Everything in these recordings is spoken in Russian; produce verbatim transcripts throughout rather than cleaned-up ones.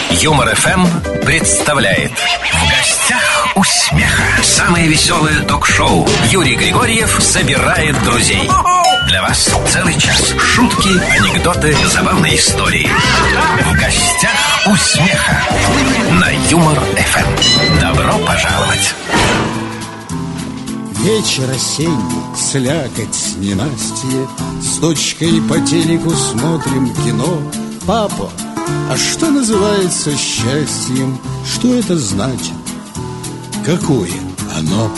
Юмор эф эм представляет «В гостях у смеха». Самое веселое ток-шоу. Юрий Григорьев собирает друзей. Для вас целый час. Шутки, анекдоты, забавные истории. «В гостях у смеха» на Юмор эф эм. Добро пожаловать. Вечер осенний, слякоть ненастье. С дочкой по телеку смотрим кино. Папа, а что называется счастьем? Что это значит? Какое оно?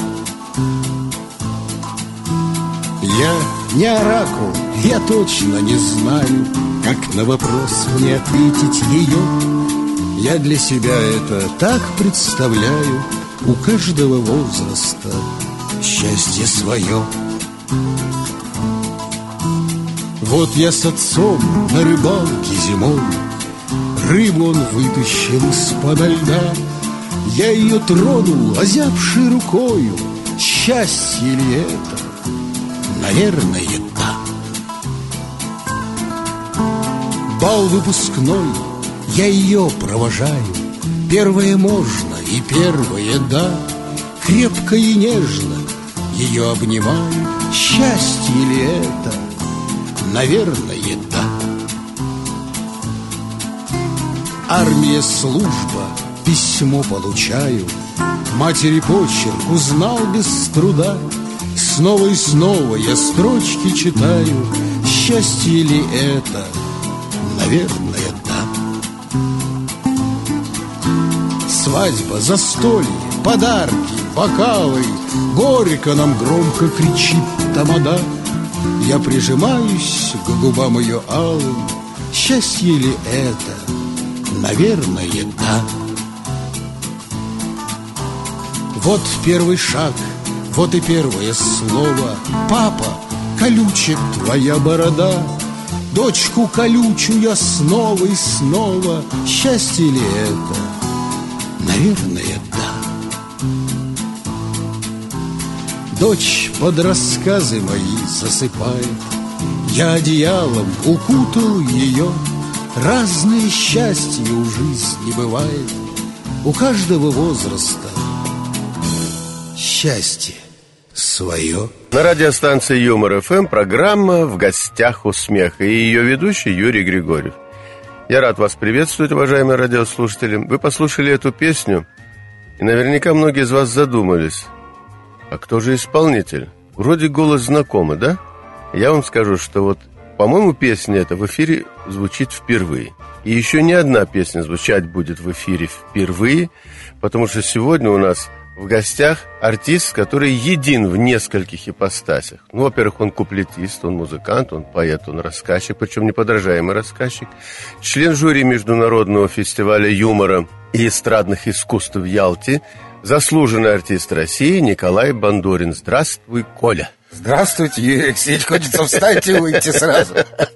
Я не оракул, я точно не знаю, как на вопрос мне ответить ее. Я для себя это так представляю: у каждого возраста счастье свое. Вот я с отцом на рыбалке зимой, рыбу он вытащил из-подо льда. Я ее тронул озябшей рукою. Счастье ли это? Наверное, да. Бал выпускной, я ее провожаю. Первое можно и первое да. Крепко и нежно ее обнимаю. Счастье ли это? Наверное, да. Армия, служба, письмо получаю. Матери почерк узнал без труда. Снова и снова я строчки читаю. Счастье ли это? Наверное, да. Свадьба, застолье, подарки, бокалы. Горько нам громко кричит тамада. Я прижимаюсь к губам ее алым. Счастье ли это? Наверное, да. Вот первый шаг, вот и первое слово. Папа, колючек твоя борода. Дочку колючу я снова и снова. Счастье ли это? Наверное, да. Дочь под рассказы мои засыпает. Я одеялом укутал ее. Разные счастья у жизни бывает. У каждого возраста счастье свое. На радиостанции Юмор эф эм программа «В гостях у смеха» и ее ведущий Юрий Григорьев. Я рад вас приветствовать, уважаемые радиослушатели. Вы послушали эту песню, и наверняка многие из вас задумались: а кто же исполнитель? Вроде голос знакомый, да? Я вам скажу, что вот, по-моему, песня эта в эфире звучит впервые. И еще не одна песня звучать будет в эфире впервые, потому что сегодня у нас в гостях артист, который един в нескольких ипостасях. Ну, во-первых, он куплетист, он музыкант, он поэт, он рассказчик, причем неподражаемый рассказчик. Член жюри Международного фестиваля юмора и эстрадных искусств в Ялте, заслуженный артист России Николай Бандурин. Здравствуй, Коля. Здравствуйте, Юрий Алексеевич. Хочется встать и выйти сразу.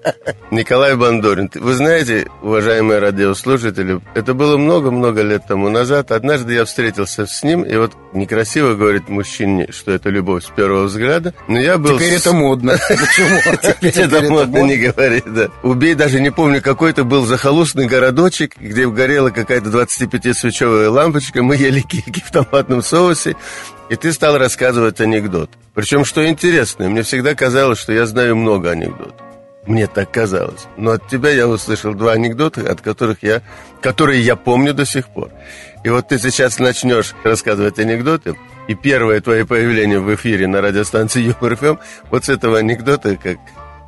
Николай Бандурин. Вы знаете, уважаемые радиослушатели, это было много-много лет тому назад. Однажды я встретился с ним, и вот некрасиво говорить мужчине, что это любовь с первого взгляда, но я был... Теперь это модно. Почему? Теперь это модно, не говори, да. Убей, даже не помню, какой-то был захолустный городочек, где горела какая-то двадцатипятисвечевая лампочка, мы ели кильки в томатном соусе, и ты стал рассказывать анекдот. Причем, что интересно, мне всегда казалось, что я знаю много анекдотов. Мне так казалось. Но от тебя я услышал два анекдота, от которых я, которые я помню до сих пор. И вот ты сейчас начнешь рассказывать анекдоты, и первое твое появление в эфире на радиостанции Юмор эф эм вот с этого анекдота, как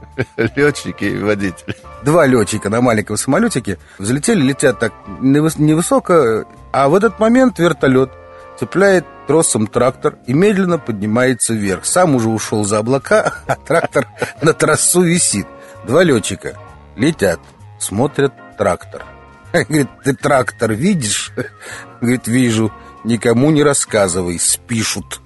летчики и водители. Два летчика на маленьком самолетике взлетели, летят так невысоко, а в этот момент вертолет цепляет тросом трактор и медленно поднимается вверх. Сам уже ушел за облака, а трактор на трассу висит. Два летчика летят, смотрят трактор. Говорит: ты трактор видишь? Говорит: вижу. Никому не рассказывай, спишут.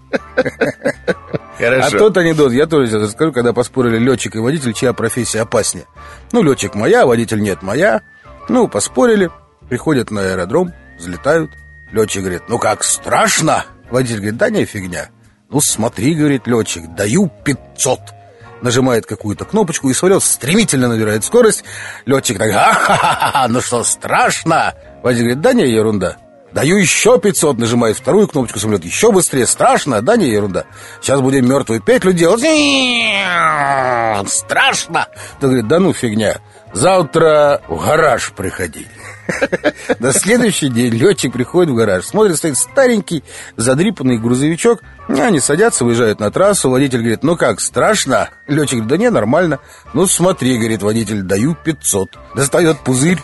Хорошо. А тот анекдот я тоже сейчас расскажу, когда поспорили летчик и водитель, чья профессия опаснее. Ну, летчик моя, водитель нет моя. Ну, поспорили, приходят на аэродром, взлетают. Летчик говорит: ну как, страшно? Водитель говорит: да не, фигня. Ну смотри, говорит летчик, даю пятьсот. Нажимает какую-то кнопочку, и самолет стремительно набирает скорость. Летчик так: ха-ха-ха, ну что, страшно? Водитель говорит, да не, ерунда. Даю еще пятьсот, нажимаю вторую кнопочку самолета. Еще быстрее, страшно, да не, ерунда. Сейчас будем мертвую петлю делать. Страшно. Тот говорит, да ну фигня. Завтра в гараж приходи. На следующий день летчик приходит в гараж. Смотрит, стоит старенький, задрипанный грузовичок. Они садятся, выезжают на трассу. Водитель говорит, ну как, страшно? Летчик говорит, да не, нормально. Ну смотри, говорит водитель, даю пятьсот. Достает пузырь.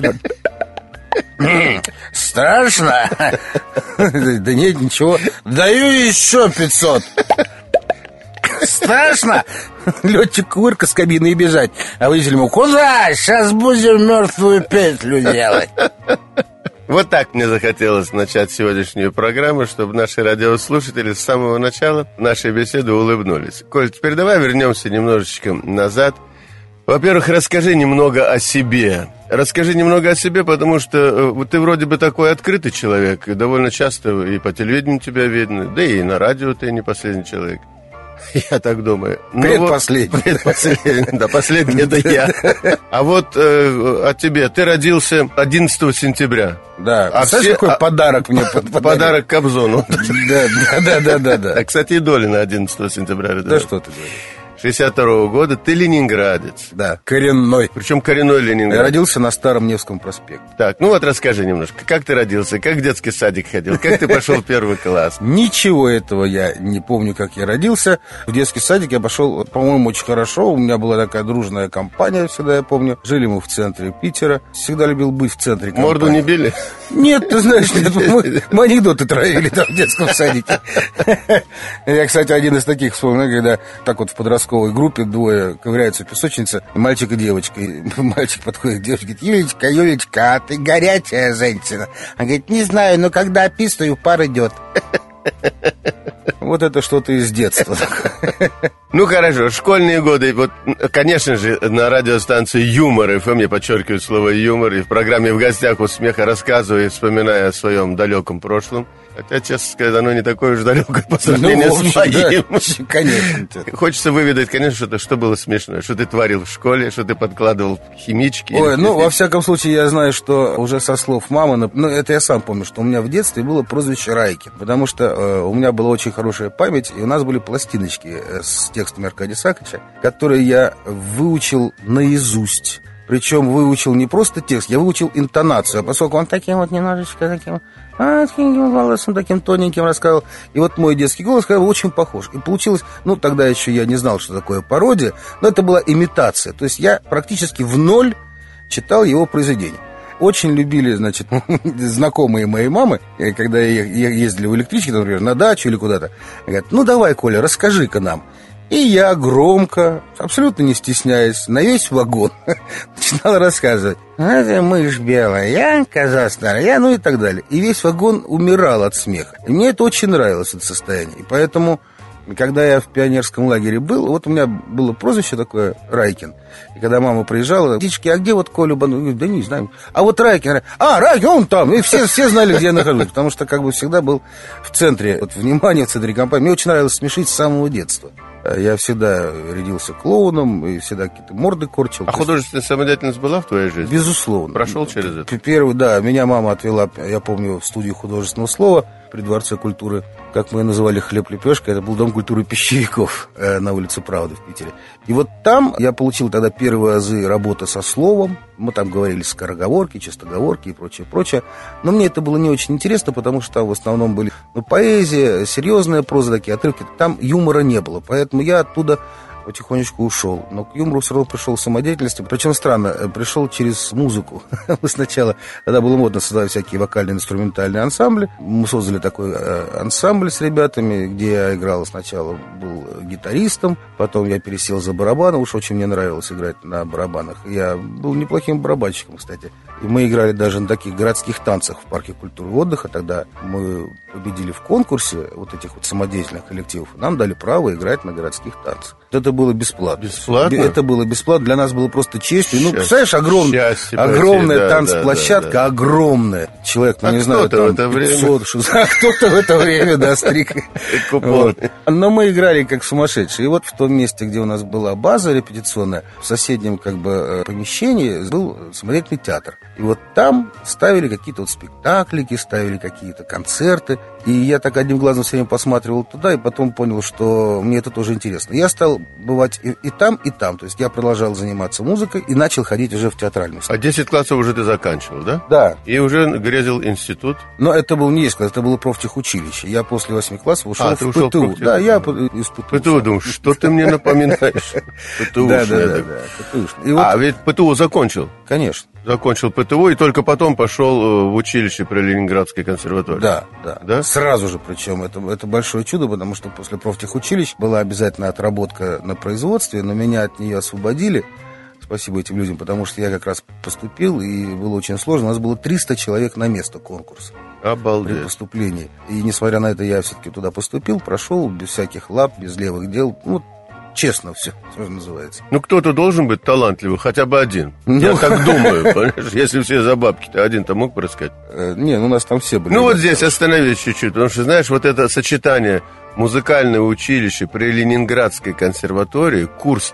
Страшно? Да нет, ничего. Даю еще пятьсот. Страшно? Летчик кувырка с кабины и бежать. А водитель ему, куда? Сейчас будем мертвую петлю делать. Вот так мне захотелось начать сегодняшнюю программу, чтобы наши радиослушатели с самого начала нашей беседы улыбнулись. Коль, теперь давай вернемся немножечко назад. Во-первых, расскажи немного о себе. Расскажи немного о себе, потому что э, ты вроде бы такой открытый человек, и довольно часто и по телевидению тебя видно, да и на радио ты не последний человек. Я так думаю. Предпоследний. Предпоследний, да, последний это я. А вот э, о тебе. Ты родился одиннадцатого сентября. Да. А знаешь, все... какой а... подарок мне подарили? Подарок Кобзону. Да, да, да, да, да. А, кстати, и Долина одиннадцатого сентября. Да что ты говоришь? шестьдесят второго года. Ты ленинградец. Да, коренной. Причем коренной ленинградец. Я родился на Старом Невском проспекте. Так, ну вот расскажи немножко. Как ты родился? Как в детский садик ходил? Как ты пошел в первый класс? Ничего этого я не помню, как я родился. В детский садик я пошел, по-моему, очень хорошо. У меня была такая дружная компания, всегда я помню. Жили мы в центре Питера. Всегда любил быть в центре компании. Морду не били? Нет, ты знаешь, нет, мы, мы анекдоты травили там в детском садике. Я, кстати, один из таких вспомнил, когда так вот в подростковой группе двое ковыряются в песочнице, мальчик и девочка. И мальчик подходит к девочке, говорит, Юлечка, Юлечка, а ты горячая женщина. Она говорит, не знаю, но когда описываю, пар идет. Вот это что-то из детства. Ну хорошо, школьные годы. Вот, конечно же, на радиостанции Юмор эф эм, я подчеркиваю слово юмор, и в программе «В гостях у смеха» рассказываю и вспоминаю о своем далеком прошлом. Хотя, честно сказать, оно не такое уж далекое по сравнению ну, общем, с моим. Да, конечно. Хочется выведать, конечно, что-то, что было смешное. Что ты творил в школе, что ты подкладывал химички. Ой, ну, во всяком случае, я знаю, что уже со слов мамы, ну, это я сам помню, что у меня в детстве было прозвище Райкин, потому что э, у меня была очень хорошая память, и у нас были пластиночки э, с текстами Аркадия Сакача, которые я выучил наизусть. Причем выучил не просто текст, я выучил интонацию, а поскольку он таким вот немножечко таким, а, таким голосом, таким тоненьким рассказывал. И вот мой детский голос был очень похож. И получилось, ну, тогда еще я не знал, что такое пародия, но это была имитация. То есть я практически в ноль читал его произведение. Очень любили, значит, знакомые моей мамы, когда ездили в электричке, например, на дачу или куда-то. Говорят, ну, давай, Коля, расскажи-ка нам. И я громко, абсолютно не стесняясь, на весь вагон начинал рассказывать. Это мышь белая, я коза старая, ну и так далее. И весь вагон умирал от смеха. И мне это очень нравилось, это состояние. И поэтому, когда я в пионерском лагере был, вот у меня было прозвище такое Райкин. И когда мама приезжала, птички, а где вот Коля Бану? Я говорю, да не знаю. А вот Райкин, а, Райкин, он там. И все, все знали, где я нахожусь. Потому что как бы всегда был в центре, вот, внимания, в центре компании. Мне очень нравилось смешить с самого детства. Я всегда рядился клоуном и всегда какие-то морды корчил. А художественная самодеятельность была в твоей жизни? Безусловно. Прошел через это? Первый, да, меня мама отвела, я помню, в студию художественного слова при Дворце культуры, как мы ее называли, «Хлеб-лепешка». Это был Дом культуры пищевиков э, на улице Правды в Питере. И вот там я получил тогда первые азы работы со словом. Мы там говорили скороговорки, чистоговорки и прочее, прочее. Но мне это было не очень интересно, потому что там в основном были ну, поэзия, серьезная проза, такие отрывки. Там юмора не было, поэтому я оттуда потихонечку ушел. Но к юмору все равно пришел в самодеятельности. Причем странно, пришел через музыку. Мы сначала, тогда было модно создавать всякие вокальные инструментальные ансамбли. Мы создали такой ансамбль с ребятами, где я играл сначала, был гитаристом, потом я пересел за барабаны, уж очень мне нравилось играть на барабанах. Я был неплохим барабанщиком, кстати. И мы играли даже на таких городских танцах в парке культуры и отдыха. Тогда мы победили в конкурсе вот этих вот самодеятельных коллективов. Нам дали право играть на городских танцах. Это было бесплатно. Бесплатно? Это было бесплатно. Для нас было просто честью. Ну, представляешь, огром... Счастье, огромная да, танцплощадка, да, да, да. огромная. человек, ну, а не знаю, там в это пятьсот, время. А кто-то в это время, да, стриг. Вот. Но мы играли как сумасшедшие. И вот в том месте, где у нас была база репетиционная, в соседнем как бы помещении был самодеятельный театр. И вот там ставили какие-то вот спектаклики, ставили какие-то концерты. И я так одним глазом все время посматривал туда, и потом понял, что мне это тоже интересно. Я стал бывать и, и там, и там. То есть я продолжал заниматься музыкой и начал ходить уже в театральную студию. А десять классов уже ты заканчивал, да? Да. И уже грезил институт? Но это был не десять класс, это было профтехучилище. Я после восьми классов ушел а, в ты ушел ПТУ. В да, я из ПТУ. ПТУ, думаю, что ты мне напоминаешь? Да, да, да. А ведь ПТУ закончил? Конечно. Закончил ПТУ и только потом пошел в училище при Ленинградской консерватории. Да, да, да. Сразу же, причем это, это большое чудо, потому что после профтехучилищ была обязательно отработка на производстве, но меня от нее освободили. Спасибо этим людям, потому что я как раз поступил, и было очень сложно. У нас было триста человек на место конкурса. Обалдеть. При поступлении. И несмотря на это, я все-таки туда поступил, прошел без всяких лап, без левых дел. Ну, честно все, что называется. Ну, кто-то должен быть талантливый, хотя бы один. Ну... Я так думаю, понимаешь? Если все за бабки, то один-то мог бы рассказать? Э, не, ну у нас там все были. Ну, вот здесь остановись чуть-чуть, потому что, знаешь, вот это сочетание музыкальное училище при Ленинградской консерватории, курс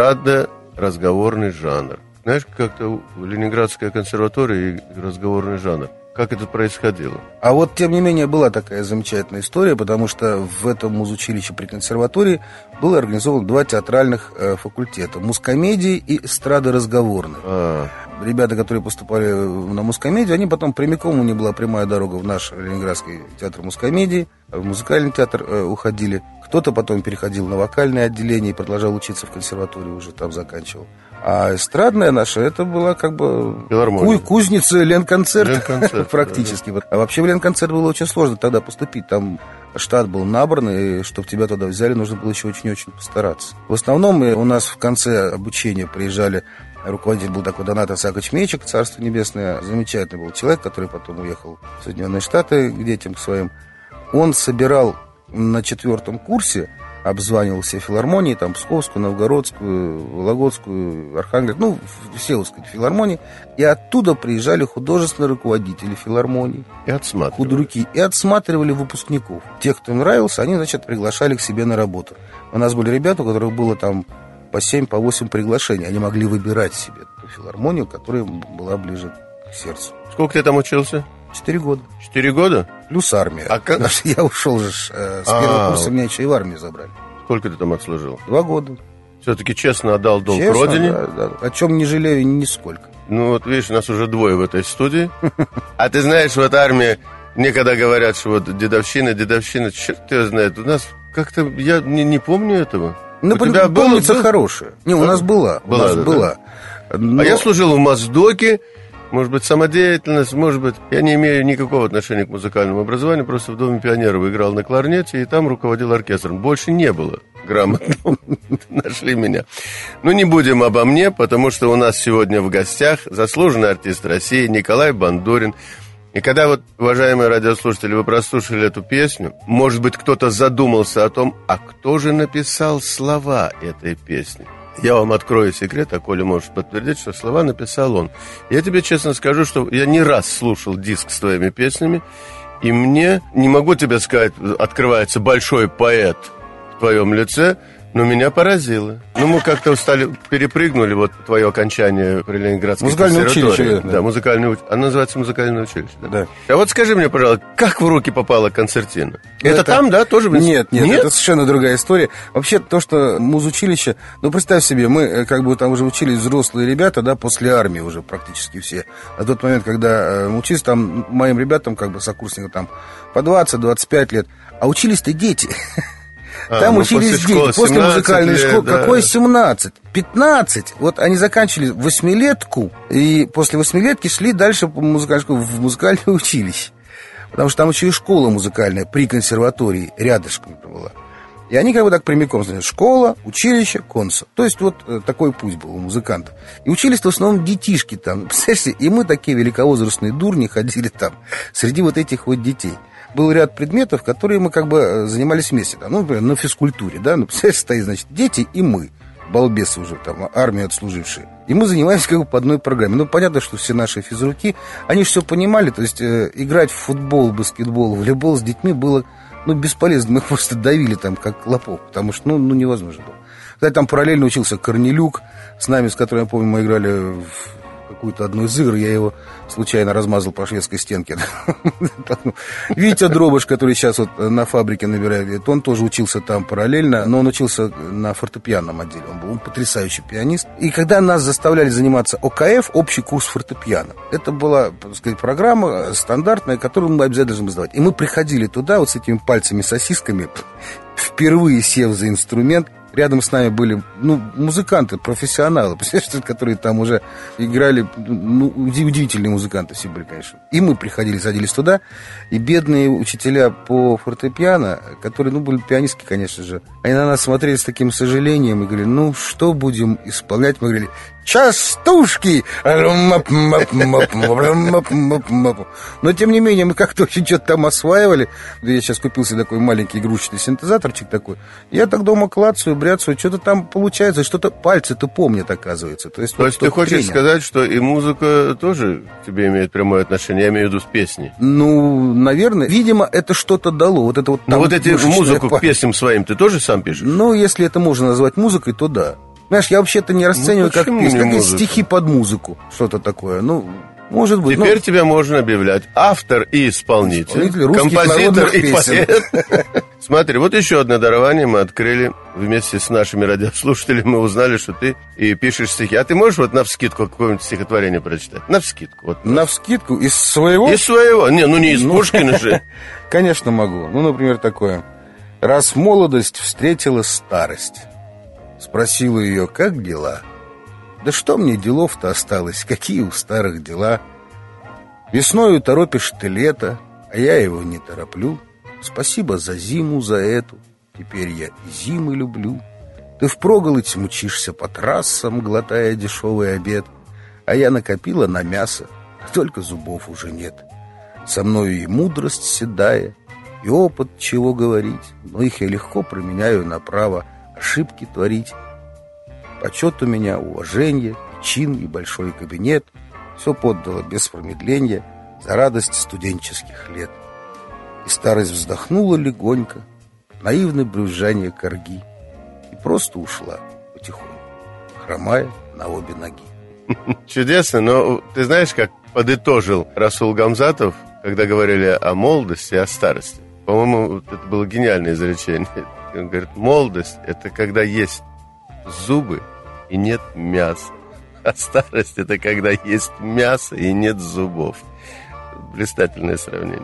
эстрадно-разговорный жанр. Знаешь, как-то Ленинградская консерватория и разговорный жанр. Как это происходило? А вот, тем не менее, была такая замечательная история, потому что в этом музучилище при консерватории было организовано два театральных э, факультета. Музкомедии и эстрада-разговорной. А. Ребята, которые поступали на музкомедию, они потом прямиком, у них была прямая дорога в наш Ленинградский театр музкомедии, в музыкальный театр э, уходили. Кто-то потом переходил на вокальное отделение и продолжал учиться в консерватории, уже там заканчивал. А эстрадная наша, это была как бы ку- кузница Ленконцерта, Ленконцерт, практически. Да, да. А вообще в Ленконцерт было очень сложно тогда поступить. Там штат был набран, и чтобы тебя туда взяли, нужно было еще очень-очень постараться. В основном у нас в конце обучения приезжали, руководитель был такой Донат Исаакович Мечик, царство небесное. Замечательный был человек, который потом уехал в Соединенные Штаты к детям к своим. Он собирал на четвертом курсе, обзванивал все филармонии, там Псковскую, Новгородскую, Вологодскую, Архангельскую, ну, все, так сказать, филармонии, и оттуда приезжали художественные руководители филармоний, и отсматривали. худруки, и отсматривали выпускников. Тех, кто им нравился, они, значит, приглашали к себе на работу. У нас были ребята, у которых было там по семь, по восемь приглашений, они могли выбирать себе ту филармонию, которая была ближе к сердцу. Сколько ты там учился? Четыре года. Четыре года? Плюс армия. А как... Я ушел же э, с первого курса, меня еще и в армию забрали. Сколько ты там отслужил? Два года. Все-таки честно отдал долг честно, родине? Да, да. О чем не жалею нисколько. Ну вот видишь, у нас уже двое в этой студии. А ты знаешь, вот армия, мне когда говорят, что вот дедовщина, дедовщина, черт его знает, у нас как-то, я не, не помню этого. Ну, помнится хорошая. Не, у нас была. Была, у нас да, была. Да? Но... А я служил в Моздоке. Может быть, самодеятельность, может быть... Я не имею никакого отношения к музыкальному образованию, просто в Доме пионеров играл на кларнете и там руководил оркестром. Больше не было грамотного. Нашли меня. Ну, не будем обо мне, потому что у нас сегодня в гостях заслуженный артист России Николай Бандурин. И когда вот, уважаемые радиослушатели, вы прослушали эту песню, может быть, кто-то задумался о том, а кто же написал слова этой песни? Я вам открою секрет, а Коля может подтвердить, что слова написал он. Я тебе честно скажу, что я не раз слушал диск с твоими песнями, и мне, не могу тебе сказать, открывается большой поэт в твоем лице, но меня поразило. Ну, мы как-то устали, перепрыгнули вот твое окончание при Ленинградской музыкальное училище. Да, да, музыкальное училище. Оно называется музыкальное училище. Да? Да. А вот скажи мне, пожалуйста, как в руки попала концертина? Это, это там, да, тоже? Нет, нет, нет, это совершенно другая история. Вообще, то, что музучилище... Ну, представь себе, мы как бы там уже учились взрослые ребята, да, после армии уже практически все. На тот момент, когда мы учились, там моим ребятам, как бы сокурсникам, там по двадцать-двадцать пять лет, а учились-то дети... А, Там ну, учились после дети, после музыкальной лет, школы. Да. Какой семнадцать? пятнадцать. Вот они заканчивали восьмилетку, и после восьмилетки шли дальше по музыкальной школе, в музыкальное училище. Потому что там еще и школа музыкальная при консерватории рядышком была. И они как бы так прямиком, значит, школа, училище, консо. То есть вот такой путь был у музыкантов. И учились в основном детишки там. Представляете, и мы такие великовозрастные дурни ходили там среди вот этих вот детей. Был ряд предметов, которые мы как бы занимались вместе. Ну, например, на физкультуре, да, ну, представляете, стоит, значит, дети и мы, балбесы уже, там, армию отслужившие. И мы занимались как бы по одной программе. Ну, понятно, что все наши физруки, они же все понимали. То есть э, играть в футбол, баскетбол, волейбол с детьми было, ну, бесполезно. Мы их просто давили там, как клопов, потому что, ну, ну невозможно было. Кстати, там параллельно учился Корнелюк, с нами, с которым, я помню, мы играли в какую-то одну из игр, я его случайно размазал по шведской стенке. Витя Дробыш, который сейчас вот на фабрике набирает, он тоже учился там параллельно, но он учился на фортепианном отделе, он был потрясающий пианист. И когда нас заставляли заниматься о ка эф, общий курс фортепиано, это была, так сказать, программа стандартная, которую мы обязательно должны сдавать. И мы приходили туда вот с этими пальцами-сосисками, впервые сев за инструмент. Рядом с нами были, ну, музыканты, профессионалы, представляешь, которые там уже играли, ну, удивительные музыканты все были, конечно. И мы приходили, садились туда, и бедные учителя по фортепиано, которые, ну, были пианистки, конечно же, они на нас смотрели с таким сожалением и говорили, ну, что будем исполнять? Мы говорили, частушки! Но, тем не менее, мы как-то очень что-то там осваивали. Я сейчас купил себе такой маленький игрушечный синтезаторчик такой. Я так дома клацаю, бряцаю, что-то там получается, что-то пальцы-то помнят, оказывается. То есть, То вот есть ты хочешь тренер. сказать, что и музыка тоже к тебе имеет прямое отношение? Я имею в виду с песней. Ну, наверное. Видимо, это что-то дало. Вот это вот. Ну, вот эти музыку память. К песням своим ты тоже сам пишешь? Ну, если это можно назвать музыкой, то да. Знаешь, я вообще-то не расцениваю ну, как песню, как стихи под музыку, что-то такое. Ну, может быть. Теперь ну, тебя можно объявлять автор и исполнитель, исполнитель композитор и песен. поэт. Смотри, вот еще одно дарование мы открыли вместе с нашими радиослушателями. Мы узнали, что ты и пишешь стихи. А ты можешь вот навскидку какое-нибудь стихотворение прочитать? Навскидку. Вот, навскидку? Из своего? Из своего. Не, ну не из ну, Пушкина же. Конечно, могу. Ну, например, такое. Раз молодость встретила старость, спросила ее, как дела? Да что мне делов-то осталось, какие у старых дела? Весною торопишь ты лето, а я его не тороплю. Спасибо за зиму, за эту, теперь я и зимы люблю. Ты впроголодь мучишься по трассам, глотая дешевый обед, а я накопила на мясо, только зубов уже нет. Со мною и мудрость седая, и опыт, чего говорить, но их я легко променяю на право ошибки творить. Почет у меня, уважение, и чин, и большой кабинет. Все поддало без промедления за радость студенческих лет. И старость вздохнула легонько, наивное брюзжание корги, и просто ушла потихоньку, хромая на обе ноги. Чудесно, но ты знаешь, как подытожил Расул Гамзатов, когда говорили о молодости и о старости? По-моему, это было гениальное изречение. Он говорит, молодость – это когда есть зубы и нет мяса. А старость – это когда есть мясо и нет зубов. Блистательное сравнение.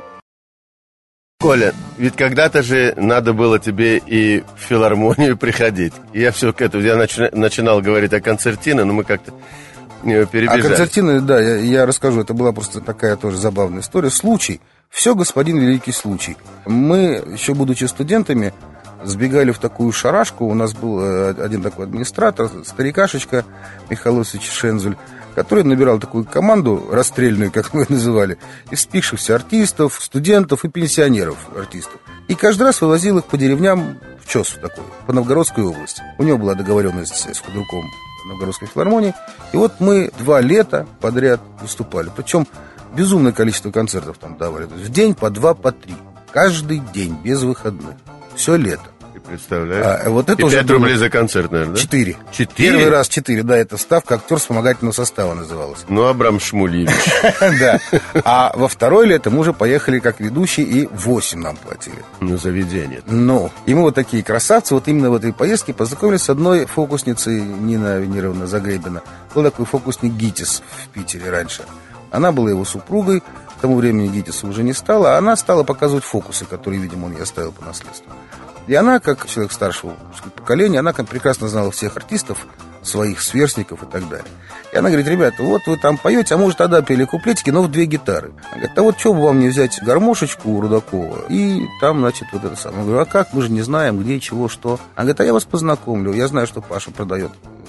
Коля, ведь когда-то же надо было тебе и в филармонию приходить. И я все к этому, я начи- начинал говорить о концертино, но мы как-то перебежали. А концертино, да, я, я расскажу, это была просто такая тоже забавная история. Случай, все, господин великий случай. Мы, еще будучи студентами, сбегали в такую шарашку. У нас был один такой администратор, старикашечка Михаил Васильевич Шензель, который набирал такую команду расстрельную, как мы ее называли, из спившихся артистов, студентов и пенсионеров артистов. И каждый раз вывозил их по деревням в ЧОС такой, по Новгородской области. У него была договоренность с худруком Новгородской филармонии. И вот мы два лета подряд выступали. Причем безумное количество концертов там давали. То есть в день по два, по три. Каждый день, без выходных. Все лето. Ты представляешь? А, вот это и уже пять рублей за концерт, наверное, да? Четыре. Четыре? Первый раз четыре, да, это ставка актер вспомогательного состава называлась. Ну, Абрам Шмульевич. Да. А во второе лето мы уже поехали как ведущие, и восемь нам платили. Ну, заведение. Ну, и мы вот такие красавцы, вот именно в этой поездке познакомились с одной фокусницей, Нина Венеровна Загребина. Был такой фокусник Гитис в Питере раньше. Она была его супругой, к тому времени Гитиса уже не стало, а она стала показывать фокусы, которые, видимо, он ей оставил по наследству. И она, как человек старшего поколения, она как прекрасно знала всех артистов, своих сверстников и так далее. И она говорит, ребята, вот вы там поете, а может тогда пели куплетики, но в две гитары. Она говорит, а вот что бы вам не взять гармошечку у Рудакова, и там, значит, вот это самое. Я говорю, а как, мы же не знаем, где, чего, что. Она говорит, а я вас познакомлю, я знаю, что Паша продает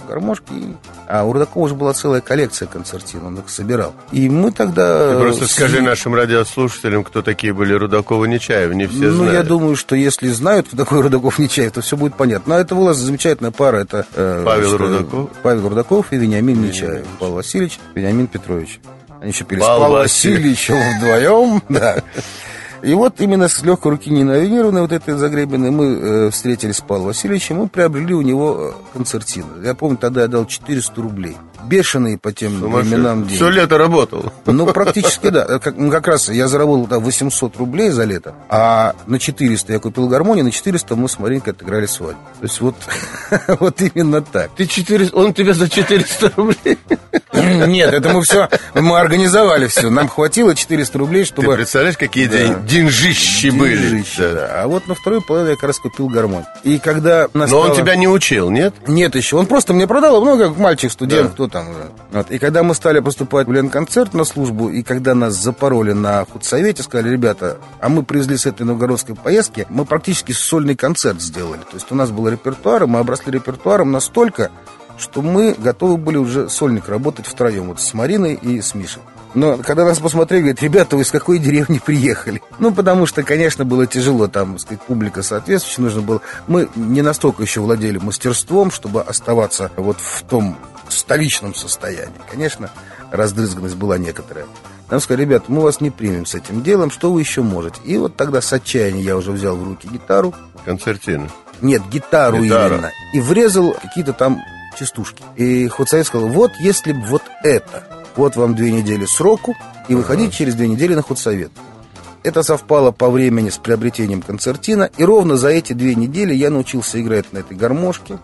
гармошки. А у Рудакова уже была целая коллекция концертин, он их собирал. И мы тогда... Ты просто скажи нашим радиослушателям, кто такие были Рудаков и Нечаев, не все ну, знают. Ну, я думаю, что если знают, кто такой Рудаков и Нечаев, то все будет понятно. Но это была замечательная пара, это... Э, Павел что, Рудаков. Павел Рудаков и Вениамин Нечаев. Павел Васильевич, Вениамин Петрович. Они еще пели с Павлом Васильевичем вдвоем, да. И вот именно с легкой руки неновинированной вот этой Загребиной мы э, встретились с Павлом Васильевичем, мы приобрели у него концертину. Я помню, тогда я дал четыреста рублей. Бешеные по тем временам деньги. Все лето работал. Ну, практически, да. Как, как раз я заработал там восемьсот рублей за лето, а на четыреста я купил гармонию, на четыреста мы с Маринкой отыграли свадьбу. То есть вот, вот именно так. Ты четыреста, он тебе за четыреста рублей? Нет, это мы все, мы организовали все. Нам хватило четыреста рублей, чтобы... Ты представляешь, какие да. деньжищи были? Деньжищи, да. Да. А вот на второй половине я как раз купил гармонь. И когда... Но стало... он тебя не учил, нет? Нет еще. Он просто мне продал, много как мальчик, студент, да. кто там уже. Вот. И когда мы стали поступать в Ленконцерт на службу, и когда нас запороли на худсовете, сказали, ребята, а мы привезли с этой новгородской поездки, мы практически сольный концерт сделали. То есть у нас был репертуар, и мы обросли репертуаром настолько, что мы готовы были уже сольник работать втроем, вот с Мариной и с Мишей. Но когда нас посмотрели, говорят, ребята, вы из какой деревни приехали? Ну, потому что, конечно, было тяжело, там, так сказать, публика соответствующая, нужно было... Мы не настолько еще владели мастерством, чтобы оставаться вот в том столичном состоянии. Конечно, раздрызганность была некоторая. Нам сказали, ребята, мы вас не примем с этим делом, что вы еще можете? И вот тогда с отчаяния я уже взял в руки гитару. Концертину. Нет, гитару Гитара. именно. И врезал какие-то там частушки. И худсовет сказал, вот если бы вот это, вот вам две недели сроку, и выходите ага. через две недели на худсовет. Это совпало по времени с приобретением концертина, и ровно за эти две недели я научился играть на этой гармошке.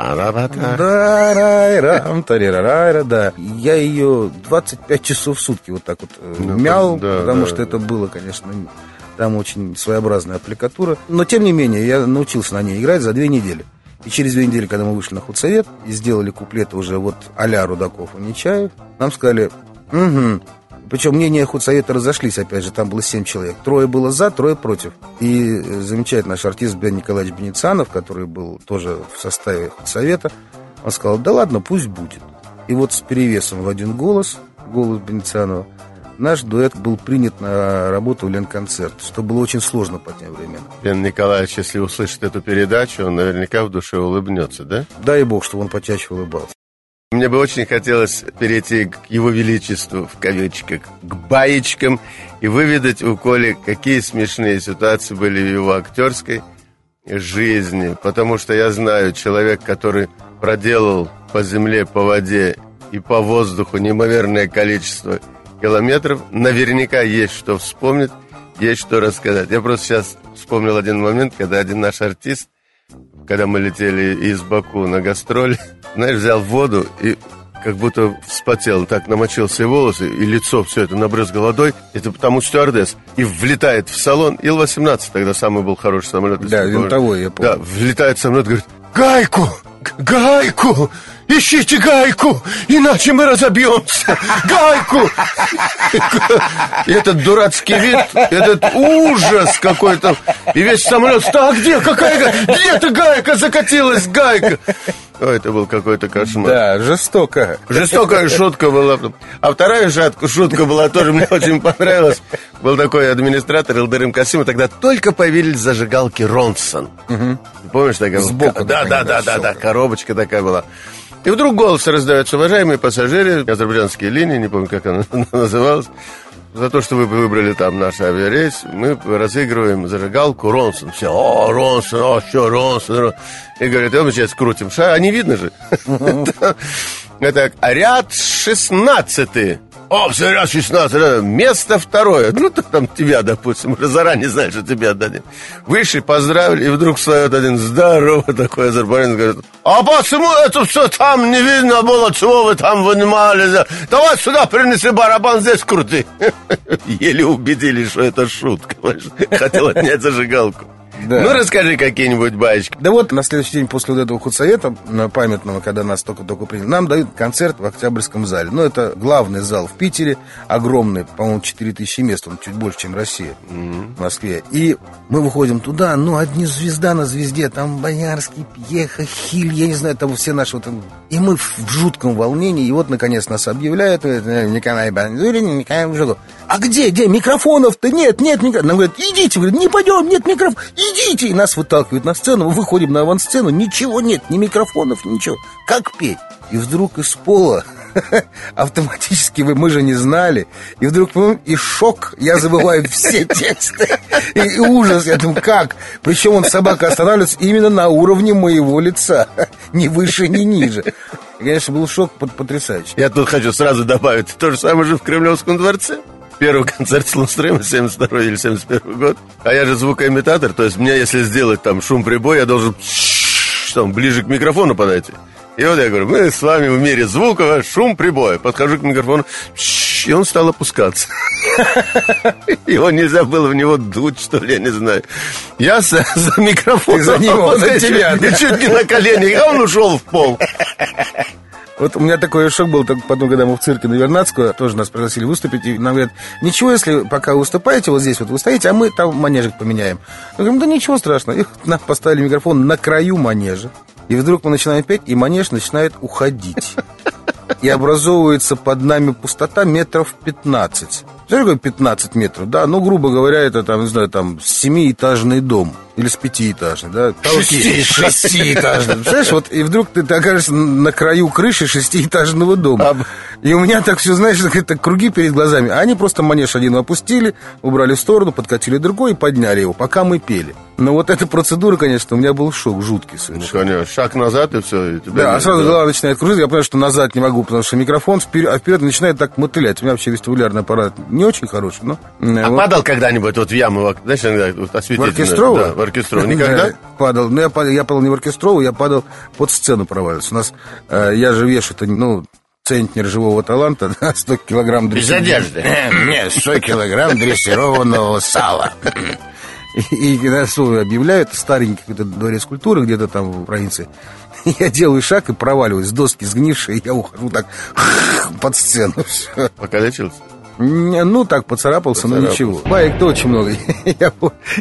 Да, я ее двадцать пять часов в сутки вот так вот ну, мял, да, потому да, что да. это было, конечно, там очень своеобразная аппликатура. Но, тем не менее, я научился на ней играть за две недели. И через две недели, когда мы вышли на худсовет и сделали куплеты уже вот а-ля Рудаков и Нечаев, нам сказали, угу. Причем мнения худсовета разошлись, опять же, там было семь человек. Трое было за, трое против. И замечательный наш артист Бен Николаевич Беницанов, который был тоже в составе худсовета, он сказал, да ладно, пусть будет. И вот с перевесом в один голос, голос Беницанова, наш дуэт был принят на работу в Ленконцерт, что было очень сложно по тем временам. Бен Николаевич, если услышит эту передачу, он наверняка в душе улыбнется, да? Дай бог, чтобы он почаще улыбался. Мне бы очень хотелось перейти к его величеству, в кавычках, к баечкам, и выведать у Коли, какие смешные ситуации были в его актерской жизни. Потому что я знаю, человек, который проделал по земле, по воде и по воздуху неимоверное количество километров, наверняка есть что вспомнить, есть что рассказать. Я просто сейчас вспомнил один момент, когда один наш артист, когда мы летели из Баку на гастроли, знаешь, взял воду и как будто вспотел, так намочил все волосы, и лицо все это набрызгал водой. Это потому стюардесс. И влетает в салон. Ил восемнадцать тогда самый был хороший самолет. Да, винтовой, я помню. Да, влетает в самолет, говорит, гайку! Гайку! Ищите гайку, иначе мы разобьемся. Гайку! И этот дурацкий вид, этот ужас какой-то. И весь самолет, а где? Какая гайка? Где-то гайка закатилась, гайка. Ой, это был какой-то кошмар. Да, жестоко. Жестокая шутка была. А вторая шутка была тоже, мне очень понравилась. Был такой администратор Илдарым Касимов. Тогда только появились зажигалки Ронсон. Угу. Помнишь, такая? Сбоку. Да, да, да, да, да, коробочка такая была. И вдруг голос раздается, уважаемые пассажиры, азербайджанские линии, не помню, как она называлась, за то, что вы выбрали там наш авиарейс, мы разыгрываем зажигалку Ронсон. Все, о, Ронсон, о, что, Ронсон. И говорят, мы сейчас крутим шар, а не видно же. Это ряд шестнадцатый. О, все, ряд шестнадцатый, место второе. Ну, то там тебя, допустим, уже заранее знаешь, что тебе отдадим. Вышли, поздравили, и вдруг встает один здоровый такой азербайджанец, говорит, а почему это все там не видно было, чего вы там вынимали? Давай сюда принеси барабан, здесь крути. Еле убедили, что это шутка. Хотел отнять зажигалку. Да. Ну, расскажи какие-нибудь баечки. Да вот, на следующий день после вот этого худсовета памятного, когда нас только-только приняли, нам дают концерт в Октябрьском зале. Ну, это главный зал в Питере, огромный, по-моему, четыре тысячи мест, он чуть больше, чем Россия, mm-hmm. в Москве. И мы выходим туда, ну, одни звезда на звезде, там Боярский, Пьеха, Хиль, я не знаю, там все наши вот... И мы в жутком волнении, и вот, наконец, нас объявляют, Николай Бандурин, Николай Жуков. А где, где? Микрофонов-то нет, нет микрофонов. Нам говорят, идите, говорят, не пойдем, нет микрофонов, идите. И нас выталкивают на сцену, мы выходим на авансцену, ничего нет, ни микрофонов, ничего. Как петь? И вдруг из пола автоматически, мы же не знали, и вдруг, и шок, я забываю все тексты, и, и ужас, я думаю, как? Причем он, собака, останавливается именно на уровне моего лица, ни выше, ни ниже. И, конечно, был шок потрясающий. Я тут хочу сразу добавить, то же самое же в Кремлевском дворце. Первый концерт Слунстрема, семьдесят второй или семьдесят первый год. А я же звукоимитатор, то есть мне, если сделать там шум-прибой, я должен что, ближе к микрофону подойти. И вот я говорю, мы с вами в мире звука, шум прибоя. Подхожу к микрофону, и он стал опускаться. Его нельзя было в него дуть, что ли, я не знаю. Я за микрофоном, за него, за тебя. Чуть не на коленях, а он ушел в пол. Вот у меня такой шок был потом, когда мы в цирке на Вернадского, тоже нас пригласили выступить, и нам говорят, ничего, если пока вы выступаете, вот здесь вот вы стоите, а мы там манежик поменяем. Мы говорим, да ничего страшного. И нам поставили микрофон на краю манежа, и вдруг мы начинаем петь, и манеж начинает уходить. И образовывается под нами пустота метров пятнадцать. Знаешь, какое пятнадцать метров? Да, ну, грубо говоря, это, там, не знаю, там, семиэтажный дом. Или с пятиэтажный, да? Шести, шестиэтажный. Знаешь, вот, и вдруг ты, ты окажешься на краю крыши шестиэтажного дома. А... И у меня так все, знаешь, это круги перед глазами. А они просто манеж один опустили, убрали в сторону, подкатили другой и подняли его, пока мы пели. Но вот эта процедура, конечно, у меня был шок жуткий совершенно. Ну, конечно, шаг назад и все. И да, а сразу да. голова начинает кружиться. Я понимаю, что назад не могу, потому что микрофон вперед, а вперед начинает так мотылять. У меня вообще вестибулярный аппарат не очень хороший, но... А вот. Падал когда-нибудь вот в яму, знаешь, иногда вот осветительно? В оркестровую? Да, в оркестровую. Никогда? Падал. Ну, я падал, я падал не в оркестровую, я падал под сцену провалился. У нас, э, я же вешу, это, ну... центнер живого таланта, да, сто килограмм дрессированного... Без одежды. Нет, сто килограмм дрессированного сала. И, и когда объявляют, старенький какой-то дворец культуры где-то там в провинции, я делаю шаг и проваливаюсь с доски сгнившие, и я ухожу так под сцену. Покалечился? Ну, так, поцарапался, но ничего. Баек-то очень много. Я,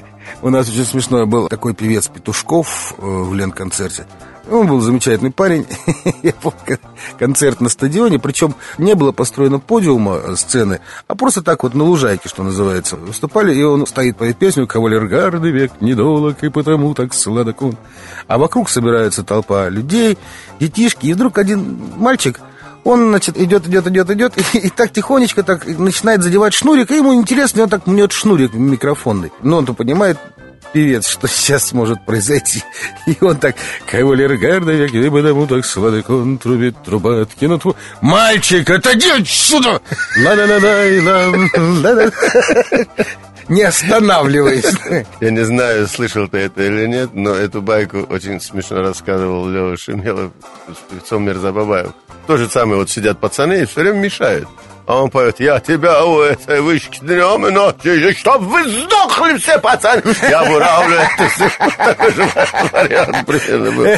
у нас очень смешной был такой певец Петушков в Ленконцерте. Он был замечательный парень. Я помню, концерт на стадионе. Причем не было построено подиума сцены, а просто так вот на лужайке, что называется, выступали. И он стоит, поет песню «Кавалергардный век недолог, и потому так сладок он». А вокруг собирается толпа людей, детишки. И вдруг один мальчик, он, значит, идет, идет, идет, идет, и, и так тихонечко так начинает задевать шнурик, и ему интересно, и он так мнет шнурик микрофонный. Но он-то понимает, певец, что сейчас может произойти. И он так, кавалергардный век, и потому так сладок он трубит, труба откинут. Мальчик, отойди отсюда! Ла-ла-ла-ла-ла-ла-ла. Не останавливаясь. Я не знаю, слышал ты это или нет, но эту байку очень смешно рассказывал Лева Шемелов с певцом Мирза Бабаев. То же самое, вот сидят пацаны и все время мешают. А он поет: я тебя у этой вышки днем и ночью, чтоб вы сдохли все, пацаны. Я буравлю это все. Такой же вариант примерно был.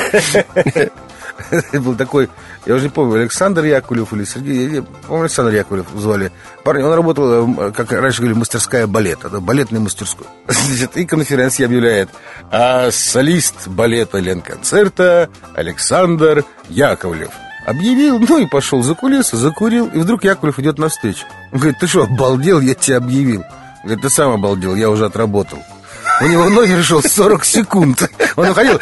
Это был такой, я уже не помню, Александр Яковлев или Сергей, я помню, Александр Яковлев звали. Парень, он работал, как раньше говорили, мастерская балета, да, балетной мастерской. И конференция объявляет: а солист балета Ленконцерта Александр Яковлев. Объявил, ну и пошел за кулисы, закурил, и вдруг Яковлев идет навстречу. Он говорит: ты что, обалдел, я тебя объявил. Он говорит: ты сам обалдел, я уже отработал. У него номер шел сорок секунд. Он уходил.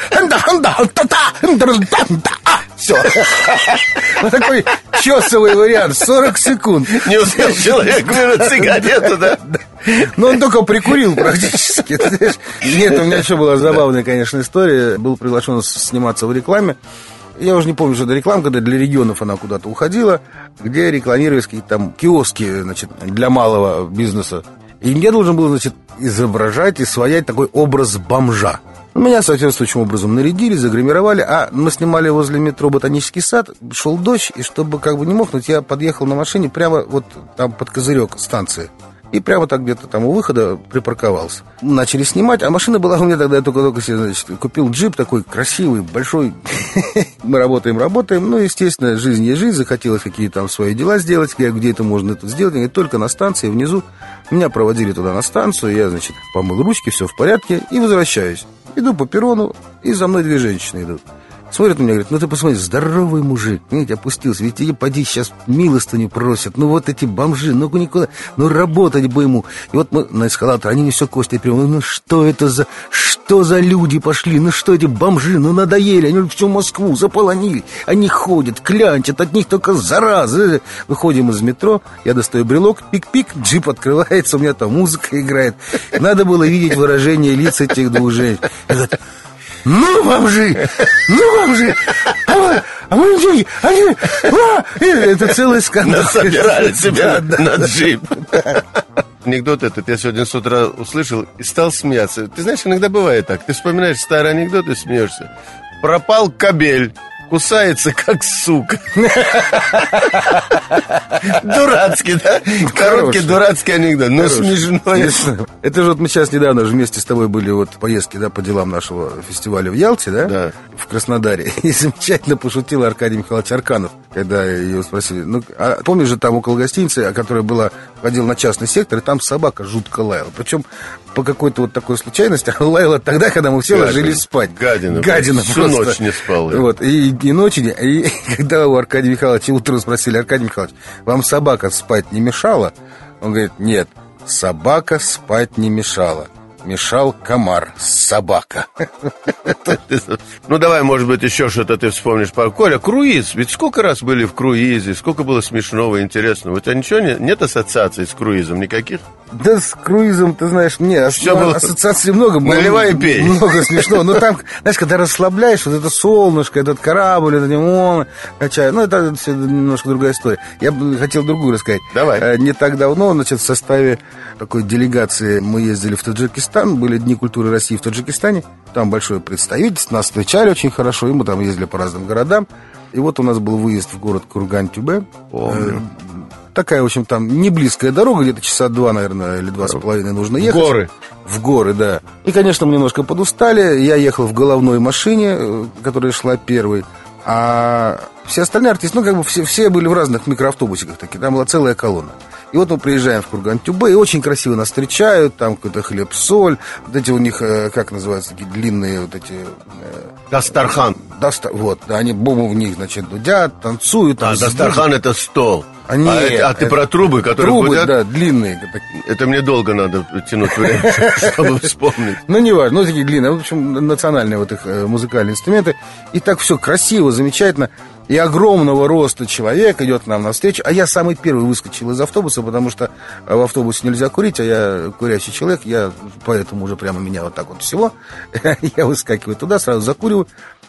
Все. Вот такой чесовый вариант. сорок секунд. Не успел человек вырвать сигарету, да? Но он только прикурил практически. Нет, у меня еще была забавная, конечно, история. Был приглашен сниматься в рекламе. Я уже не помню, что это реклама, когда для регионов она куда-то уходила, где рекламировались какие-то там киоски, значит, для малого бизнеса. И я должен был, значит, изображать и своять такой образ бомжа. Меня соответствующим образом нарядили, загримировали, а мы снимали возле метро Ботанический сад, шел дождь, и чтобы как бы не мокнуть, я подъехал на машине прямо вот там под козырек станции. И прямо так где-то там у выхода припарковался. Начали снимать, а машина была у меня тогда, я только-только себе, значит, купил джип такой красивый, большой. Мы работаем, работаем. Ну, естественно, жизнь есть жизнь. Захотелось какие-то там свои дела сделать. Где это можно это сделать? И только на станции внизу. Меня проводили туда на станцию. Я, значит, помыл ручки, все в порядке. И возвращаюсь. Иду по перрону, и за мной две женщины идут. Смотрят на меня, говорят, ну ты посмотри, здоровый мужик, видите, опустился, ведь иди, поди, сейчас милостыню просят, ну вот эти бомжи, ну никуда, ну работать бы ему. И вот мы на эскалатор, они не все Костя прямо, ну что это за, что за люди пошли, ну что эти бомжи, ну надоели, они всю Москву заполонили, они ходят, клянчат, от них только зараза. Выходим из метро, я достаю брелок, пик-пик, джип открывается, у меня там музыка играет. Надо было видеть выражение лиц этих двух женщин. Ну, бомжи! Ну, бомжи! А мы, а мы деньги! Они... А! Это целый скандал. Собирали себя на джип. Анекдот этот я сегодня с утра услышал и стал смеяться. Ты знаешь, иногда бывает так. Ты вспоминаешь старый анекдот и смеешься. Пропал кобель. Кусается, как сука. Дурацкий, да? Короткий, дурацкий анекдот, но смешной. Это же вот мы сейчас недавно же вместе с тобой были вот в поездке, да, по делам нашего фестиваля в Ялте, да? Да. В Краснодаре. И замечательно пошутил Аркадий Михайлович Арканов, когда ее спросили. Ну, а помнишь же там около гостиницы, которая была, входила на частный сектор, и там собака жутко лаяла. Причем по какой-то вот такой случайности лаяла тогда, когда мы все Гадина. ложились спать. Гадина. Гадина Всю просто. ночь не спал. Вот, и, и ночью, и когда у Аркадия Михайловича утром спросили, Аркадий Михайлович, вам собака спать не мешала? Он говорит, нет, собака спать не мешала. Мешал комар, собака. Ну, давай, может быть, еще что-то ты вспомнишь. Коля, круиз. Ведь сколько раз были в круизе, сколько было смешного, интересного. У тебя ничего нет? Нет ассоциаций с круизом никаких? Да с круизом, ты знаешь, не, Все было... ассоциаций много. Наливай и пей. Много смешного. Но там, знаешь, когда расслабляешь, вот это солнышко, этот корабль, это не качаю. Ну, это все немножко другая история. Я бы хотел другую рассказать. Давай. Не так давно, значит, в составе такой делегации мы ездили в Таджикистан. Были Дни культуры России в Таджикистане. Там большое представительство. Нас встречали очень хорошо. И мы там ездили по разным городам. И вот у нас был выезд в город Курган-Тюбе. Помню. Такая, в общем, там не близкая дорога, где-то часа два, наверное, или два с половиной нужно ехать. В горы. В горы, да. И, конечно, мы немножко подустали. Я ехал в головной машине, которая шла первой. А все остальные артисты, ну, как бы все, все были в разных микроавтобусиках такие. Там была целая колонна. И вот мы приезжаем в Курган-Тюбе, и очень красиво нас встречают. Там какой-то хлеб-соль. Вот эти у них, как называются, такие длинные вот эти... Дастархан. Даста, вот, да, они бомбу в них, значит, дудят, танцуют. А, Дастархан — это стол. А, нет, а, это, а ты это, про трубы, которые трубы, гудят? да, длинные. Это мне долго надо тянуть время, чтобы вспомнить. Ну, не важно, ну, такие длинные. В общем, национальные вот их музыкальные инструменты. И так все красиво, замечательно. И огромного роста человек идет к нам навстречу. А я самый первый выскочил из автобуса, потому что в автобусе нельзя курить, а я курящий человек. Я поэтому уже прямо меня вот так вот всего. Я выскакиваю туда, сразу закуриваю.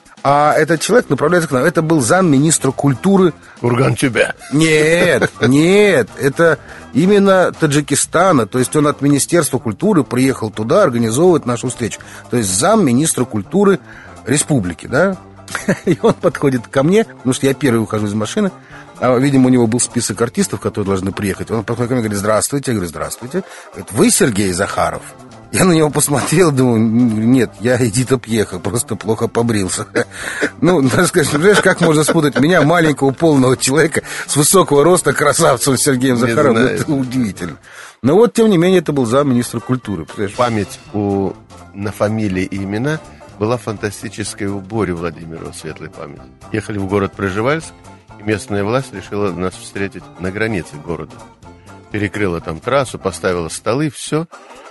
А этот человек направляется к нам. Это был замминистра культуры Курган-Тюбе. Нет, нет, это именно Таджикистана. То есть он от Министерства культуры приехал туда организовывать нашу встречу. То есть замминистра культуры республики, да? И он подходит ко мне, потому что я первый выхожу из машины. А, видимо, у него был список артистов, которые должны приехать. Он подходит ко мне и говорит, здравствуйте. Я говорю, здравствуйте. Говорит, вы Сергей Захаров? Я на него посмотрел, думаю, нет, я Эдита Пьеха, просто плохо побрился. Ну, надо сказать, понимаешь, как можно спутать меня, маленького полного человека, с высокого роста красавцем Сергеем Захаровым? Это удивительно. Но вот, тем не менее, это был замминистра культуры. Память у, на фамилии и имена была фантастическая у Бори Владимирова, светлой памяти. Ехали в город Пржевальск, и местная власть решила нас встретить на границе города. Перекрыла там трассу, поставила столы, все.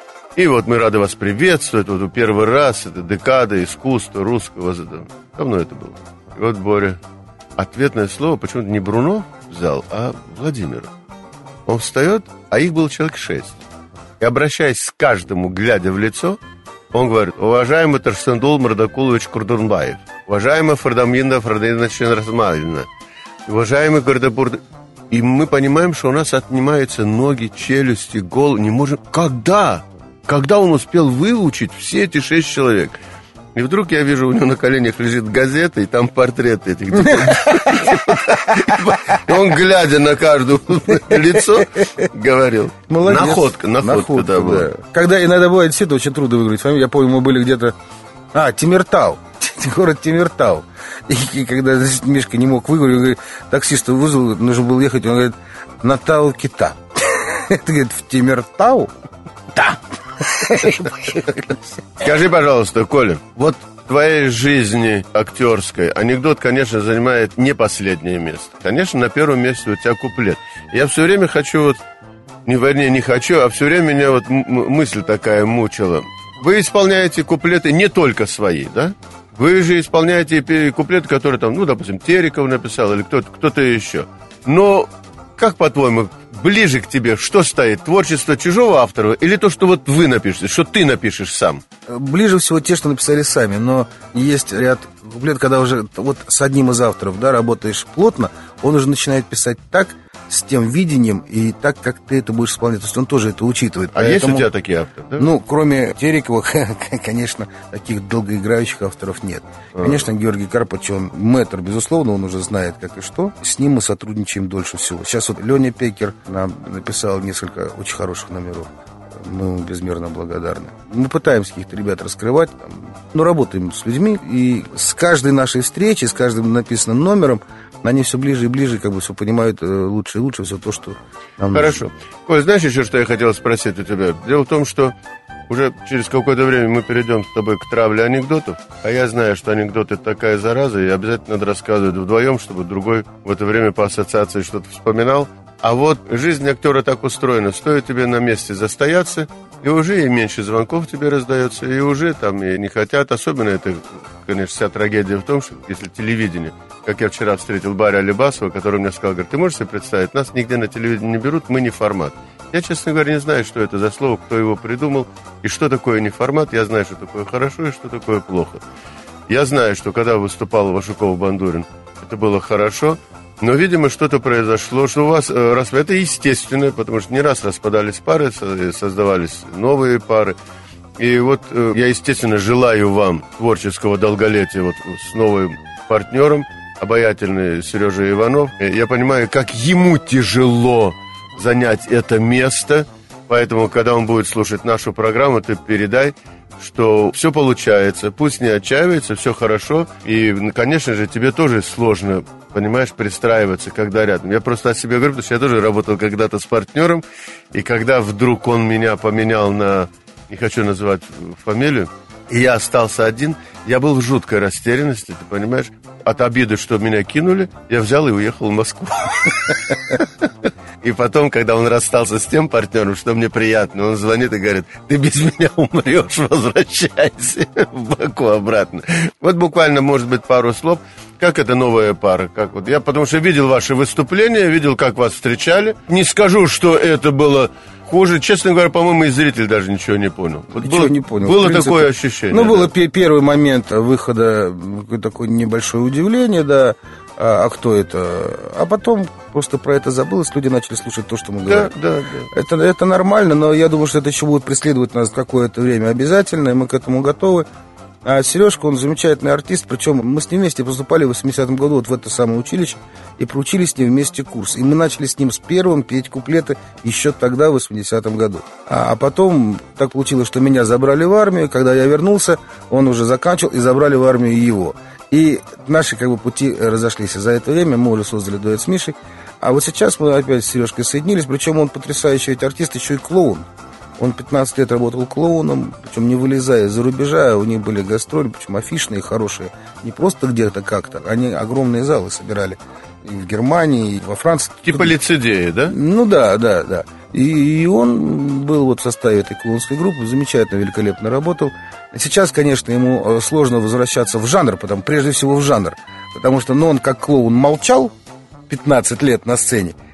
И вот мы рады вас приветствовать. Вот первый раз, это декада искусства русского. Давно это было. И вот Боря, ответное слово почему-то не Бруно взял, а Владимир. Он встает, а их было человек шесть. И обращаясь к каждому, глядя в лицо, он говорит, уважаемый Тарсендул Мардакулович Курдунбаев, уважаемый Фардаминда Фардинович Расмалина, уважаемый Гардебурд... И мы понимаем, что у нас отнимаются ноги, челюсти, голову. Не можем... Когда? Когда он успел выучить все эти шесть человек? И вдруг я вижу, у него на коленях лежит газета, и там портрет этих депутатов. Он, глядя на каждое лицо, говорил. Находка, находка, да, была. Когда иногда бывает, действительно, очень трудно выговорить фамилию. Я помню, мы были где-то... А, Тимиртау. Город Тимиртау. И когда Мишка не мог выговорить, он говорит, таксиста вызвал, нужно было ехать, он говорит, Натал Кита. Это, говорит, в Тимиртау? Да. Скажи, пожалуйста, Коля, вот в твоей жизни актерской анекдот, конечно, занимает не последнее место. Конечно, на первом месте у тебя куплет. Я все время хочу вот, не вернее, не хочу, а все время меня вот мысль такая мучила. Вы исполняете куплеты не только свои, да? Вы же исполняете куплеты, которые там, ну, допустим, Тереков написал или кто-то, кто-то еще. Но, как по-твоему, ближе к тебе что стоит? Творчество чужого автора или то, что вот вы напишете, что ты напишешь сам? Ближе всего те, что написали сами. Но есть ряд куплетов, когда уже вот с одним из авторов, да, работаешь плотно, он уже начинает писать так, с тем видением и так, как ты это будешь исполнять. То есть он тоже это учитывает. А Поэтому, есть у тебя такие авторы? Да? Ну, кроме Терекова, конечно, таких долгоиграющих авторов нет. А-а-а. Конечно, Георгий Карпович, он мэтр, безусловно, он уже знает, как и что. С ним мы сотрудничаем дольше всего. Сейчас вот Леня Пекер нам написал несколько очень хороших номеров. Мы ему безмерно благодарны. Мы пытаемся каких-то ребят раскрывать, но работаем с людьми, и с каждой нашей встречи, с каждым написанным номером они все ближе и ближе, как бы все понимают лучше и лучше все то, что нам Хорошо. нужно. Коль, знаешь еще, что я хотел спросить у тебя? Дело в том, что уже через какое-то время мы перейдем с тобой к травле анекдотов, а я знаю, что анекдоты — это такая зараза, и обязательно надо рассказывать вдвоем, чтобы другой в это время по ассоциации что-то вспоминал. А вот жизнь актера так устроена, стоит тебе на месте застояться, и уже и меньше звонков тебе раздается, и уже там и не хотят. Особенно это, конечно, вся трагедия в том, что если телевидение, как я вчера встретил Барри Алибасова, который мне сказал, говорит, ты можешь себе представить, нас нигде на телевидении не берут, мы не формат. Я, честно говоря, не знаю, что это за слово, кто его придумал, и что такое не формат. Я знаю, что такое хорошо и что такое плохо. Я знаю, что когда выступал Вашуков-Бандурин, это было хорошо. Но, видимо, что-то произошло, что у вас э, распад... Это естественно, потому что не раз распадались пары, создавались новые пары. И вот э, я, естественно, желаю вам творческого долголетия вот с новым партнером, обаятельный Сережа Иванов. Я понимаю, как ему тяжело занять это место, поэтому, когда он будет слушать нашу программу, ты передай, что все получается, пусть не отчаивается, все хорошо. И, конечно же, тебе тоже сложно, понимаешь, пристраиваться, когда рядом. Я просто о себе говорю, потому что я тоже работал когда-то с партнером, и когда вдруг он меня поменял на, не хочу называть фамилию, и я остался один, я был в жуткой растерянности, ты понимаешь, от обиды, что меня кинули, я взял и уехал в Москву. И потом, когда он расстался с тем партнером, что мне приятно, он звонит и говорит, ты без меня умрешь, возвращайся в Баку обратно. Вот буквально, может быть, пару слов. Как это новая пара? Как вот я, потому что видел ваши выступления, видел, как вас встречали. Не скажу, что это было хуже. Честно говоря, по-моему, и зритель даже ничего не понял. Вот ничего было, не понял. Было принципе, такое ощущение. Ну, да. было п- первый момент выхода, такое небольшое удивление, да, а, а кто это? А потом просто про это забылось, люди начали слушать то, что мы говорим. Да, да, да. Это, это нормально, но я думаю, что это еще будет преследовать нас какое-то время обязательно, и мы к этому готовы. А Сережка, он замечательный артист, причем мы с ним вместе поступали в восьмидесятом году вот в это самое училище и проучили с ним вместе курс. И мы начали с ним с первым петь куплеты еще тогда, в восьмидесятом году. А, а потом так получилось, что меня забрали в армию, когда я вернулся, он уже заканчивал, и забрали в армию его. И наши как бы пути разошлись. И за это время мы уже создали дуэт с Мишей. А вот сейчас мы опять с Сережкой соединились, причем он потрясающий ведь артист, еще и клоун. Он пятнадцать лет работал клоуном, причем не вылезая из-за рубежа, у них были гастроли, причем афишные, хорошие. Не просто где-то как-то, они огромные залы собирали. И в Германии, и во Франции. Типа лицедеи, да? Ну да, да, да. И, и он был вот в составе этой клоунской группы, замечательно, великолепно работал. Сейчас, конечно, ему сложно возвращаться в жанр, потому, прежде всего в жанр. Потому что, ну, он как клоун молчал пятнадцать лет на сцене.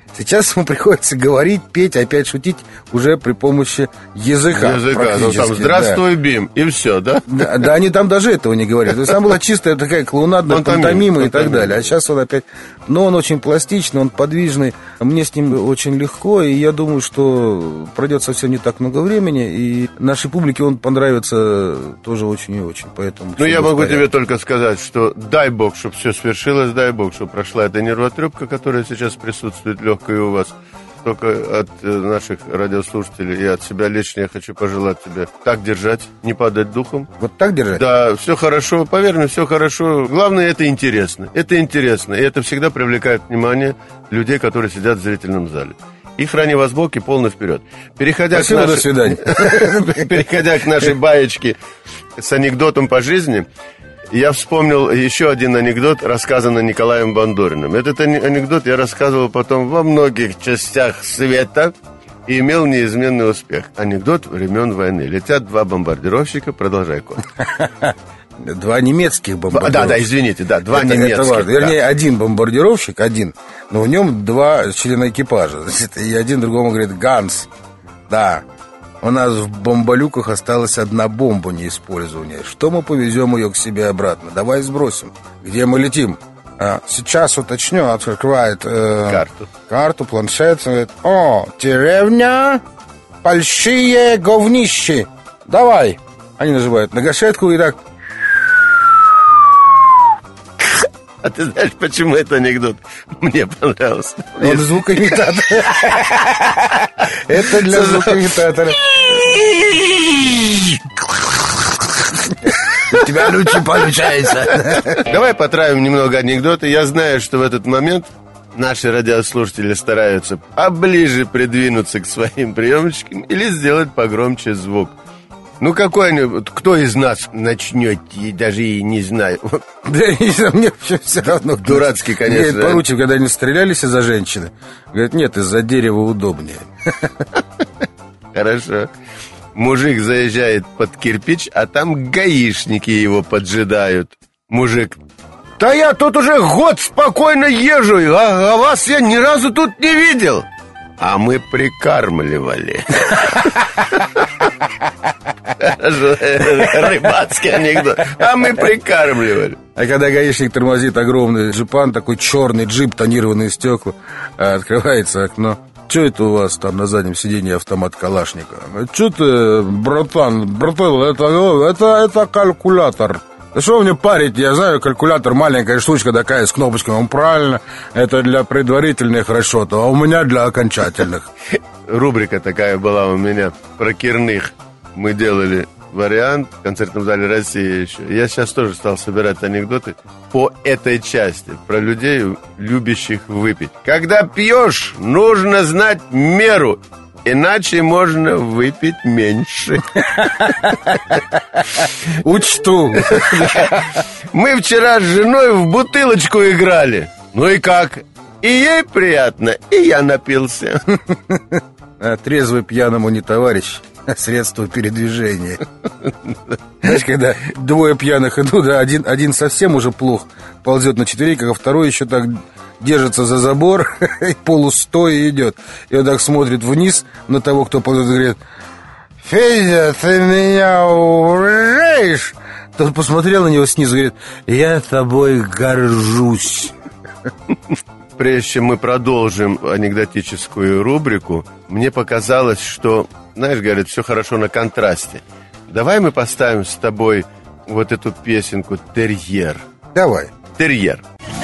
Сейчас ему приходится говорить, петь, опять шутить уже при помощи языка. Языка, ну там «Здравствуй, да. Бим», и все, да? да? Да, они там даже этого не говорят. То есть там была чистая такая клоунадная пантомима и так далее. А сейчас он опять... Но он очень пластичный, он подвижный. Мне с ним очень легко, и я думаю, что пройдет совсем не так много времени, и нашей публике он понравится тоже очень и очень. Поэтому ну, я могу тебе только сказать, что дай бог, чтобы все свершилось, дай бог, чтобы прошла эта нервотрепка, которая сейчас присутствует легкая у вас. Только от наших радиослушателей и от себя лично я хочу пожелать тебе так держать, не падать духом. Вот так держать? Да, все хорошо, поверь мне, все хорошо. Главное, это интересно. Это интересно, и это всегда привлекает внимание людей, которые сидят в зрительном зале. И храни вас Бог, и полный вперед. Переходя Спасибо, к нашей... до свидания. Переходя к нашей баечке с анекдотом по жизни, я вспомнил еще один анекдот, рассказанный Николаем Бандориным. Этот анекдот я рассказывал потом во многих частях света и имел неизменный успех. Анекдот времен войны. Летят два бомбардировщика, продолжай, Коль. Два немецких бомбардировщика. Да, да, извините, да, два это, немецких. Это важно. Да. Вернее, один бомбардировщик, один, но в нем два члена экипажа. Значит, и один другому говорит: «Ганс, да, у нас в бомболюках осталась одна бомба неиспользования. Что мы повезем ее к себе обратно? Давай сбросим. Где мы летим?» А, сейчас уточню, открывает э, карту. Карту, планшет. Говорит: «О, деревня, большие говнищи. Давай». Они нажимают на гашетку и так. А ты знаешь, почему этот анекдот мне понравился? Он звукоимитатор. Это для звукоимитатора. У тебя лучше получается. Давай потравим немного анекдоты. Я знаю, что в этот момент наши радиослушатели стараются поближе придвинуться к своим приемчикам или сделать погромче звук. Ну, какой они... Кто из нас начнет, даже и не знаю. Да, мне вообще все равно. Дурацкий, конечно. Говорит, поручик, когда они стрелялись из-за женщины. Говорит: нет, из-за дерева удобнее. Хорошо. Мужик заезжает под кирпич, а там гаишники его поджидают. Мужик: да я тут уже год спокойно езжу, а, а вас я ни разу тут не видел. А мы прикармливали. Рыбацкий анекдот. А мы прикармливали. А когда гаишник тормозит огромный джипан, такой черный джип, тонированные стекла, открывается окно. Что это у вас там на заднем сиденье автомат Калашникова? Что ты, братан, братан, это, это, это калькулятор. Да что мне парить, я знаю, калькулятор маленькая штучка такая с кнопочками. Он правильно, это для предварительных расчетов, а у меня для окончательных. Рубрика такая была у меня про Кирных. Мы делали вариант в концертном зале России еще. Я сейчас тоже стал собирать анекдоты по этой части, про людей, любящих выпить. Когда пьешь, нужно знать меру, иначе можно выпить меньше. Учту. Мы вчера с женой в бутылочку играли. Ну и как? И ей приятно, и я напился. Трезвый пьяному не товарищ, а средство передвижения. Знаешь, когда двое пьяных идут, да, один, один совсем уже плох, ползет на четвереньках, а второй еще так держится за забор и полустоя идет. И он так смотрит вниз на того, кто ползет, и говорит: «Федя, ты меня уважаешь?» Тот посмотрел на него снизу и говорит: «Я тобой горжусь». Прежде чем мы продолжим анекдотическую рубрику, мне показалось, что, знаешь, говорят, все хорошо на контрасте. Давай мы поставим с тобой вот эту песенку «Терьер». Давай. «Терьер».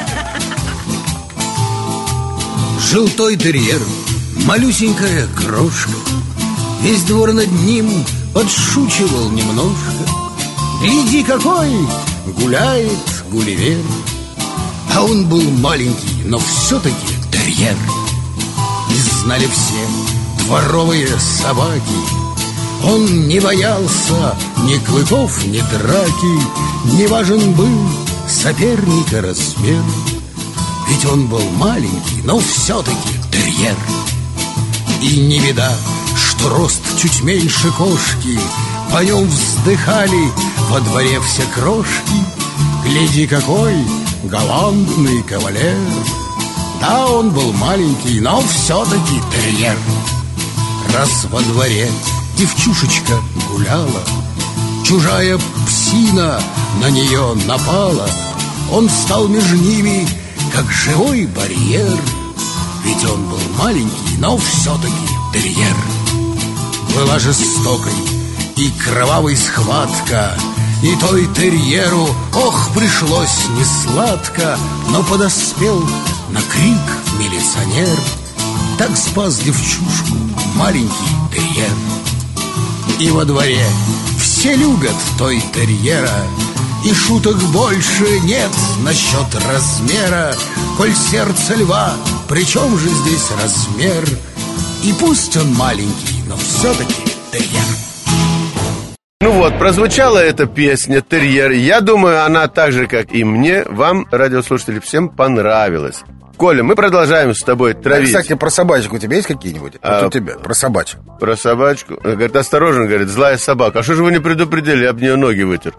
Жил той терьер, малюсенькая крошка. Весь двор над ним подшучивал немножко. Гляди, какой гуляет Гулливер. А он был маленький, но все-таки терьер. И знали все дворовые собаки. Он не боялся ни клыков, ни драки. Не важен был соперника размер. Ведь он был маленький, но все-таки терьер. И не беда, что рост чуть меньше кошки. По нем вздыхали во дворе все крошки. Гляди, какой галантный кавалер. Да, он был маленький, но все-таки терьер. Раз во дворе девчушечка гуляла, чужая псина на нее напала. Он стал между ними, как живой барьер. Ведь он был маленький, но все-таки терьер. Была жестокой и кровавой схватка, и той терьеру, ох, пришлось несладко. Но подоспел на крик милиционер, так спас девчушку маленький терьер. И во дворе все любят той терьера, и шуток больше нет насчет размера. Коль сердце льва, при чем же здесь размер? И пусть он маленький, но все-таки терьер. Ну вот, прозвучала эта песня «Терьер». Я думаю, она так же, как и мне, вам, радиослушатели, всем понравилась. Коля, мы продолжаем с тобой травить. А, кстати, про собачку у тебя есть какие-нибудь? А, вот у тебя, про собачку. Про собачку? Говорит, осторожно, говорит, злая собака. А что же вы не предупредили? Я бы нее ноги вытер.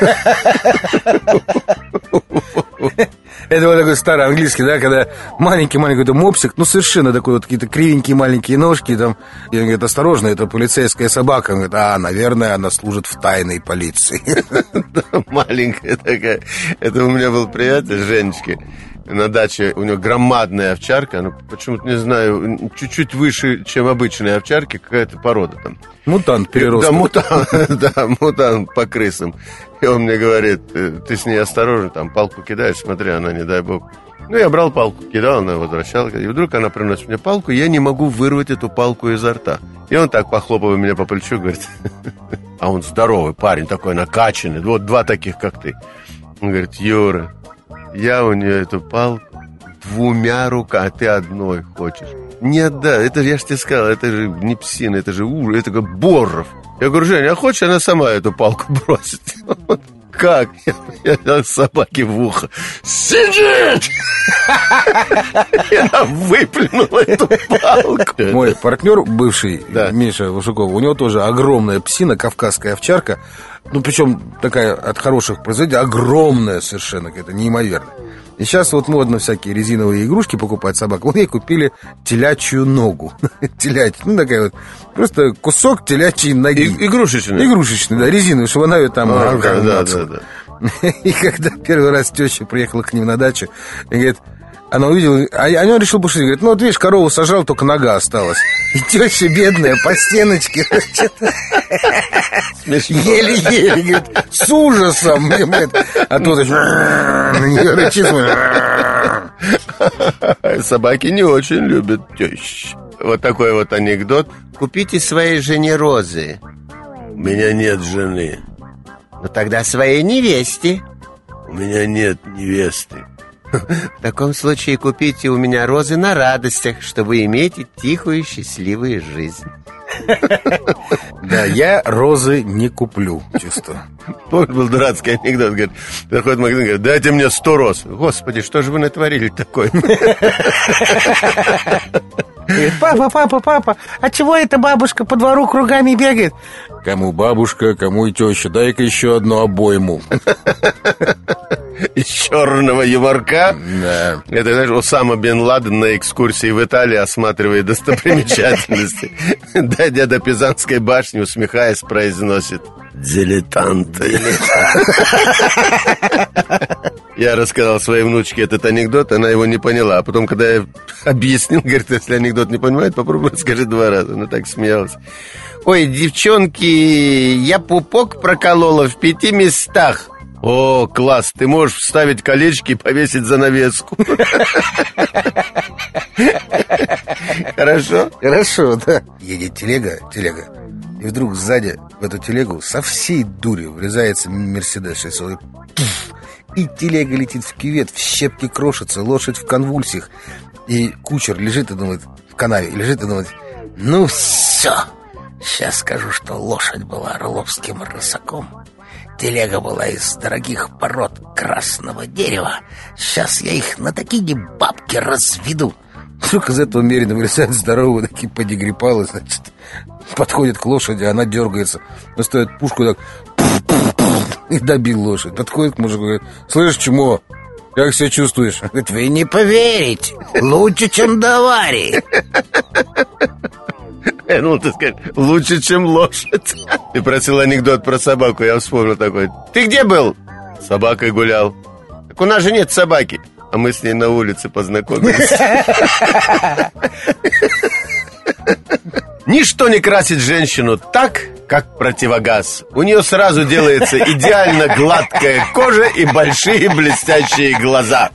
Это вот такой старый английский, да, когда маленький-маленький мопсик, ну, совершенно такой вот, какие-то кривенькие маленькие ножки, там, и он говорит, осторожно, это полицейская собака. Он говорит, а, наверное, она служит в тайной полиции. Маленькая такая. Это у меня был приятель, Женечки. На даче у него громадная овчарка, ну, почему-то, не знаю, чуть-чуть выше, чем обычные овчарки, какая-то порода там. Мутант переросток. Да, мутант, да, мутант по крысам. И он мне говорит, ты с ней осторожно, там, палку кидаешь, смотри, она, не дай бог. Ну, я брал палку, кидал, она возвращалась. И вдруг она приносит мне палку, я не могу вырвать эту палку изо рта. И он так, похлопывая меня по плечу, говорит, а он здоровый парень, такой накачанный, вот два таких, как ты. Он говорит, Юра, я у нее эту палку двумя руками, а ты одной хочешь. Нет, да, это же, я же тебе сказал, это же не псина, это же ужас, это как Боров. Я говорю, Женя, а хочешь, она сама эту палку бросит? Как? Я, я дал собаке в ухо. Сидит! И она выплюнула эту палку. Мой партнер, бывший, да. Миша Вашуков, у него тоже огромная псина, кавказская овчарка. Ну, причем такая от хороших производителей, огромная совершенно, какая-то неимоверная. И сейчас вот модно всякие резиновые игрушки покупать собак. Вот ей купили телячью ногу. Телячью, ну такая вот, просто кусок телячьей ноги. И, игрушечный? Игрушечный, да, резиновый, чтобы она ее там... А, да, да, да, да. И когда первый раз теща приехала к ним на дачу, и говорит, она увидела, а он решил пошутить, говорит, ну вот видишь, корову сажал, только нога осталась. И теща бедная по стеночке, еле-еле, говорит, с ужасом, а тут на нее рычит. Собаки не очень любят тещу. Вот такой вот анекдот. Купите своей жене розы. У меня нет жены. Ну тогда своей невесте. У меня нет невесты. В таком случае купите у меня розы на радостях, чтобы иметь тихую счастливую жизнь. Да, я розы не куплю, чисто. Помню, был дурацкий анекдот. Говорит, заходит в магазин, говорит, дайте мне сто роз. Господи, что же вы натворили такое? Говорит, папа, папа, папа, а чего эта бабушка по двору кругами бегает? Кому бабушка, кому и теща, дай-ка еще одну обойму. Из черного юморка. Да. Это, знаешь, Осама бен Ладен на экскурсии в Италии осматривает достопримечательности. Дойдя до Пизанской башни, усмехаясь, произносит: дилетанты. Я рассказал своей внучке этот анекдот, она его не поняла. А потом, когда я объяснил, говорит, если анекдот не понимает, попробуй расскажи два раза. Она так смеялась. Ой, девчонки, я пупок проколола в пяти местах. О, класс, ты можешь вставить колечки и повесить занавеску. Хорошо? Хорошо, да. Едет телега, телега. И вдруг сзади в эту телегу со всей дури врезается Мерседес шестьсот. И телега летит в кювет, в щепки крошится, лошадь в конвульсиях. И кучер лежит и думает, в канаве, лежит и думает, ну все, сейчас скажу, что лошадь была орловским рысаком. Телега была из дорогих пород красного дерева. Сейчас я их на такие бабки разведу. Вдруг из этого мерина вылезает здоровый такие подигрипалы, значит, подходит к лошади, она дергается, наставит пушку так и добил лошадь. Подходит к мужику, говорит, слышь, чмо, Как себя чувствуешь? Говорит, вы не поверите, лучше, чем до аварии. Ну, ты скажешь, лучше, чем лошадь. Ты просил анекдот про собаку, я вспомнил такой. Ты где был? С собакой гулял. Так у нас же нет собаки. А мы с ней на улице познакомились. Ничто не красит женщину так, как противогаз. У нее сразу делается идеально гладкая кожа и большие блестящие глаза.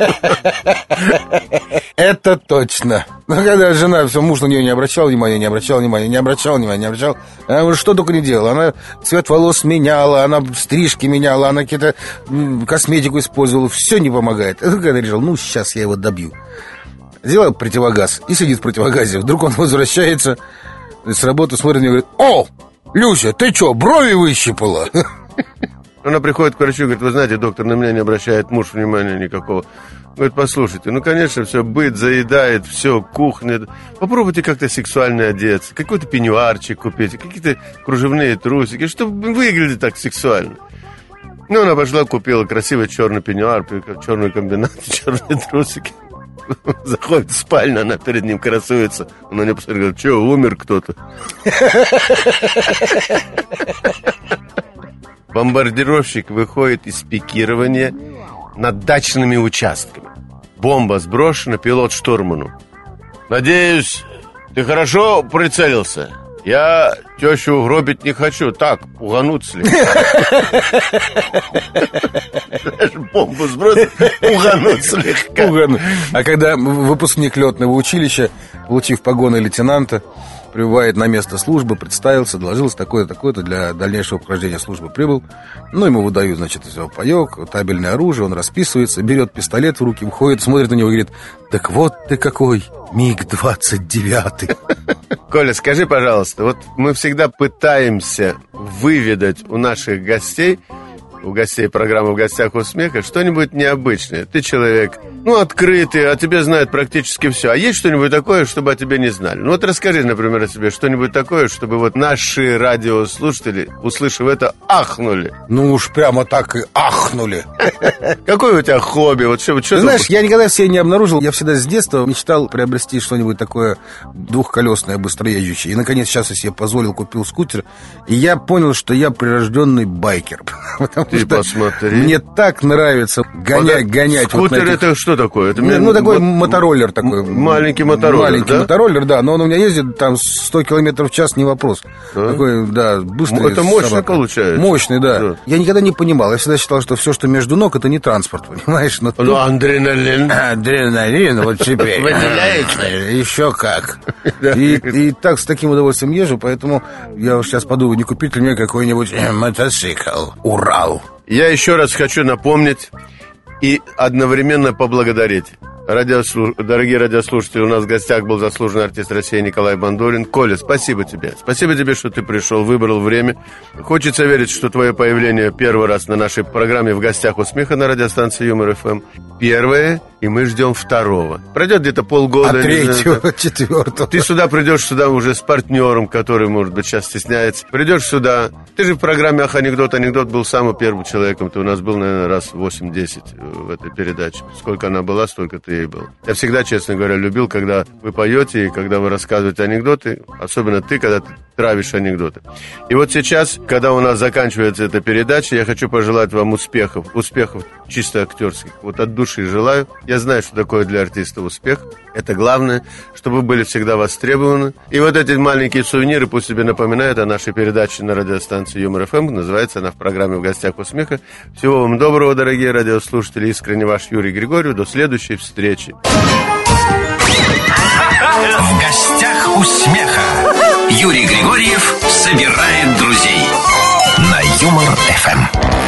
Это точно. Но когда жена, все, муж на нее не обращал внимания, не обращал внимания, не обращал внимания, не обращал. Она уже что только не делала. Она цвет волос меняла, она стрижки меняла, она какие-то косметику использовала. Все не помогает. Это когда решил, ну, сейчас я его добью. Сделал противогаз и сидит в противогазе. Вдруг он возвращается с работы, смотрит на него и говорит: о, Люся, ты что, брови выщипала? Она приходит к врачу и говорит: вы знаете, доктор, на меня не обращает муж внимания никакого. Говорит: послушайте, ну, конечно, все, быт заедает, все, кухня. Попробуйте как-то сексуально одеться, какой-то пеньюарчик купите, какие-то кружевные трусики, чтобы выглядеть так сексуально. Ну, она пошла, купила красивый черный пеньюар, черную комбинацию, черные трусики. Заходит в спальню, она перед ним красуется. Он на нее посмотрит, говорит: что, умер кто-то? Бомбардировщик выходит из пикирования над дачными участками. Бомба сброшена, пилот штурману: надеюсь, ты хорошо прицелился? Я тещу угробить не хочу. Так, угануть слегка. Бомбу сбросить, угануть слегка. А когда выпускник летного училища, получив погоны лейтенанта, прибывает на место службы, представился, доложился, такое-то, такое-то, для дальнейшего прохождения службы прибыл. Ну, ему выдают, значит, все, паёк, табельное оружие, он расписывается, берет пистолет в руки, выходит, смотрит на него и говорит: так вот ты какой, миг двадцать девятый. Коля, скажи, пожалуйста, вот мы всегда пытаемся выведать у наших гостей, у гостей программы «В гостях у смеха» что-нибудь необычное. Ты человек, ну, открытый, о тебе знают практически все. А есть что-нибудь такое, чтобы о тебе не знали? Ну, вот расскажи, например, о себе что-нибудь такое, чтобы вот наши радиослушатели, услышав это, ахнули. Ну уж прямо так и ахнули. Какое у тебя хобби? Вот что, что ты знаешь, я никогда себе не обнаружил. Я всегда с детства мечтал приобрести что-нибудь такое двухколесное, быстроездящее. И, наконец, сейчас я себе позволил, купил скутер. И я понял, что я прирожденный байкер. Потому Ты что посмотри. мне так нравится гонять, вот гонять. Скутер вот это что такое? Это ну, ну, такой мотороллер такой. Маленький мотороллер, Маленький да? мотороллер, да. Но он у меня ездит там сто километров в час, не вопрос. А? Такой, да, быстрый. Это мощный собака. Получается. Мощный, да. да. Я никогда не понимал. Я всегда считал, что все, что между ног, это не транспорт, понимаешь? Но ну, тут... адреналин. Адреналин, вот теперь. Еще как. И, и так с таким удовольствием езжу, поэтому я уж сейчас подумаю, не купить ли мне какой-нибудь мотоцикл Урал. Я еще раз хочу напомнить и одновременно поблагодарить. Радиослуш... Дорогие радиослушатели, у нас в гостях был заслуженный артист России Николай Бандурин. Коля, спасибо тебе. Спасибо тебе, что ты пришел, выбрал время. Хочется верить, что твое появление первый раз на нашей программе «В гостях у смеха» на радиостанции Юмор-ФМ первое, и мы ждем второго. Пройдет где-то полгода. А третьего, четвертого. Ты сюда придешь сюда уже с партнером, который, может быть, сейчас стесняется. Придешь сюда. Ты же в программе «Ах, анекдот». Анекдот был самым первым человеком. Ты у нас был, наверное, раз восемь-десять в этой передаче. Сколько она была, столько ты ей был. Я всегда, честно говоря, любил, когда вы поете и когда вы рассказываете анекдоты. Особенно ты, когда ты травишь анекдоты. И вот сейчас, когда у нас заканчивается эта передача, я хочу пожелать вам успехов. Успехов чисто актерских. Вот от души желаю. Я знаю, что такое для артиста успех. Это главное, чтобы вы были всегда востребованы. И вот эти маленькие сувениры пусть себе напоминают о нашей передаче на радиостанции Юмор-ФМ. Называется она в программе «В гостях у смеха». Всего вам доброго, дорогие радиослушатели. Искренне ваш Юрий Григорьев. До следующей встречи. В гостях у смеха. Юрий Григорьев собирает друзей на Юмор-ФМ.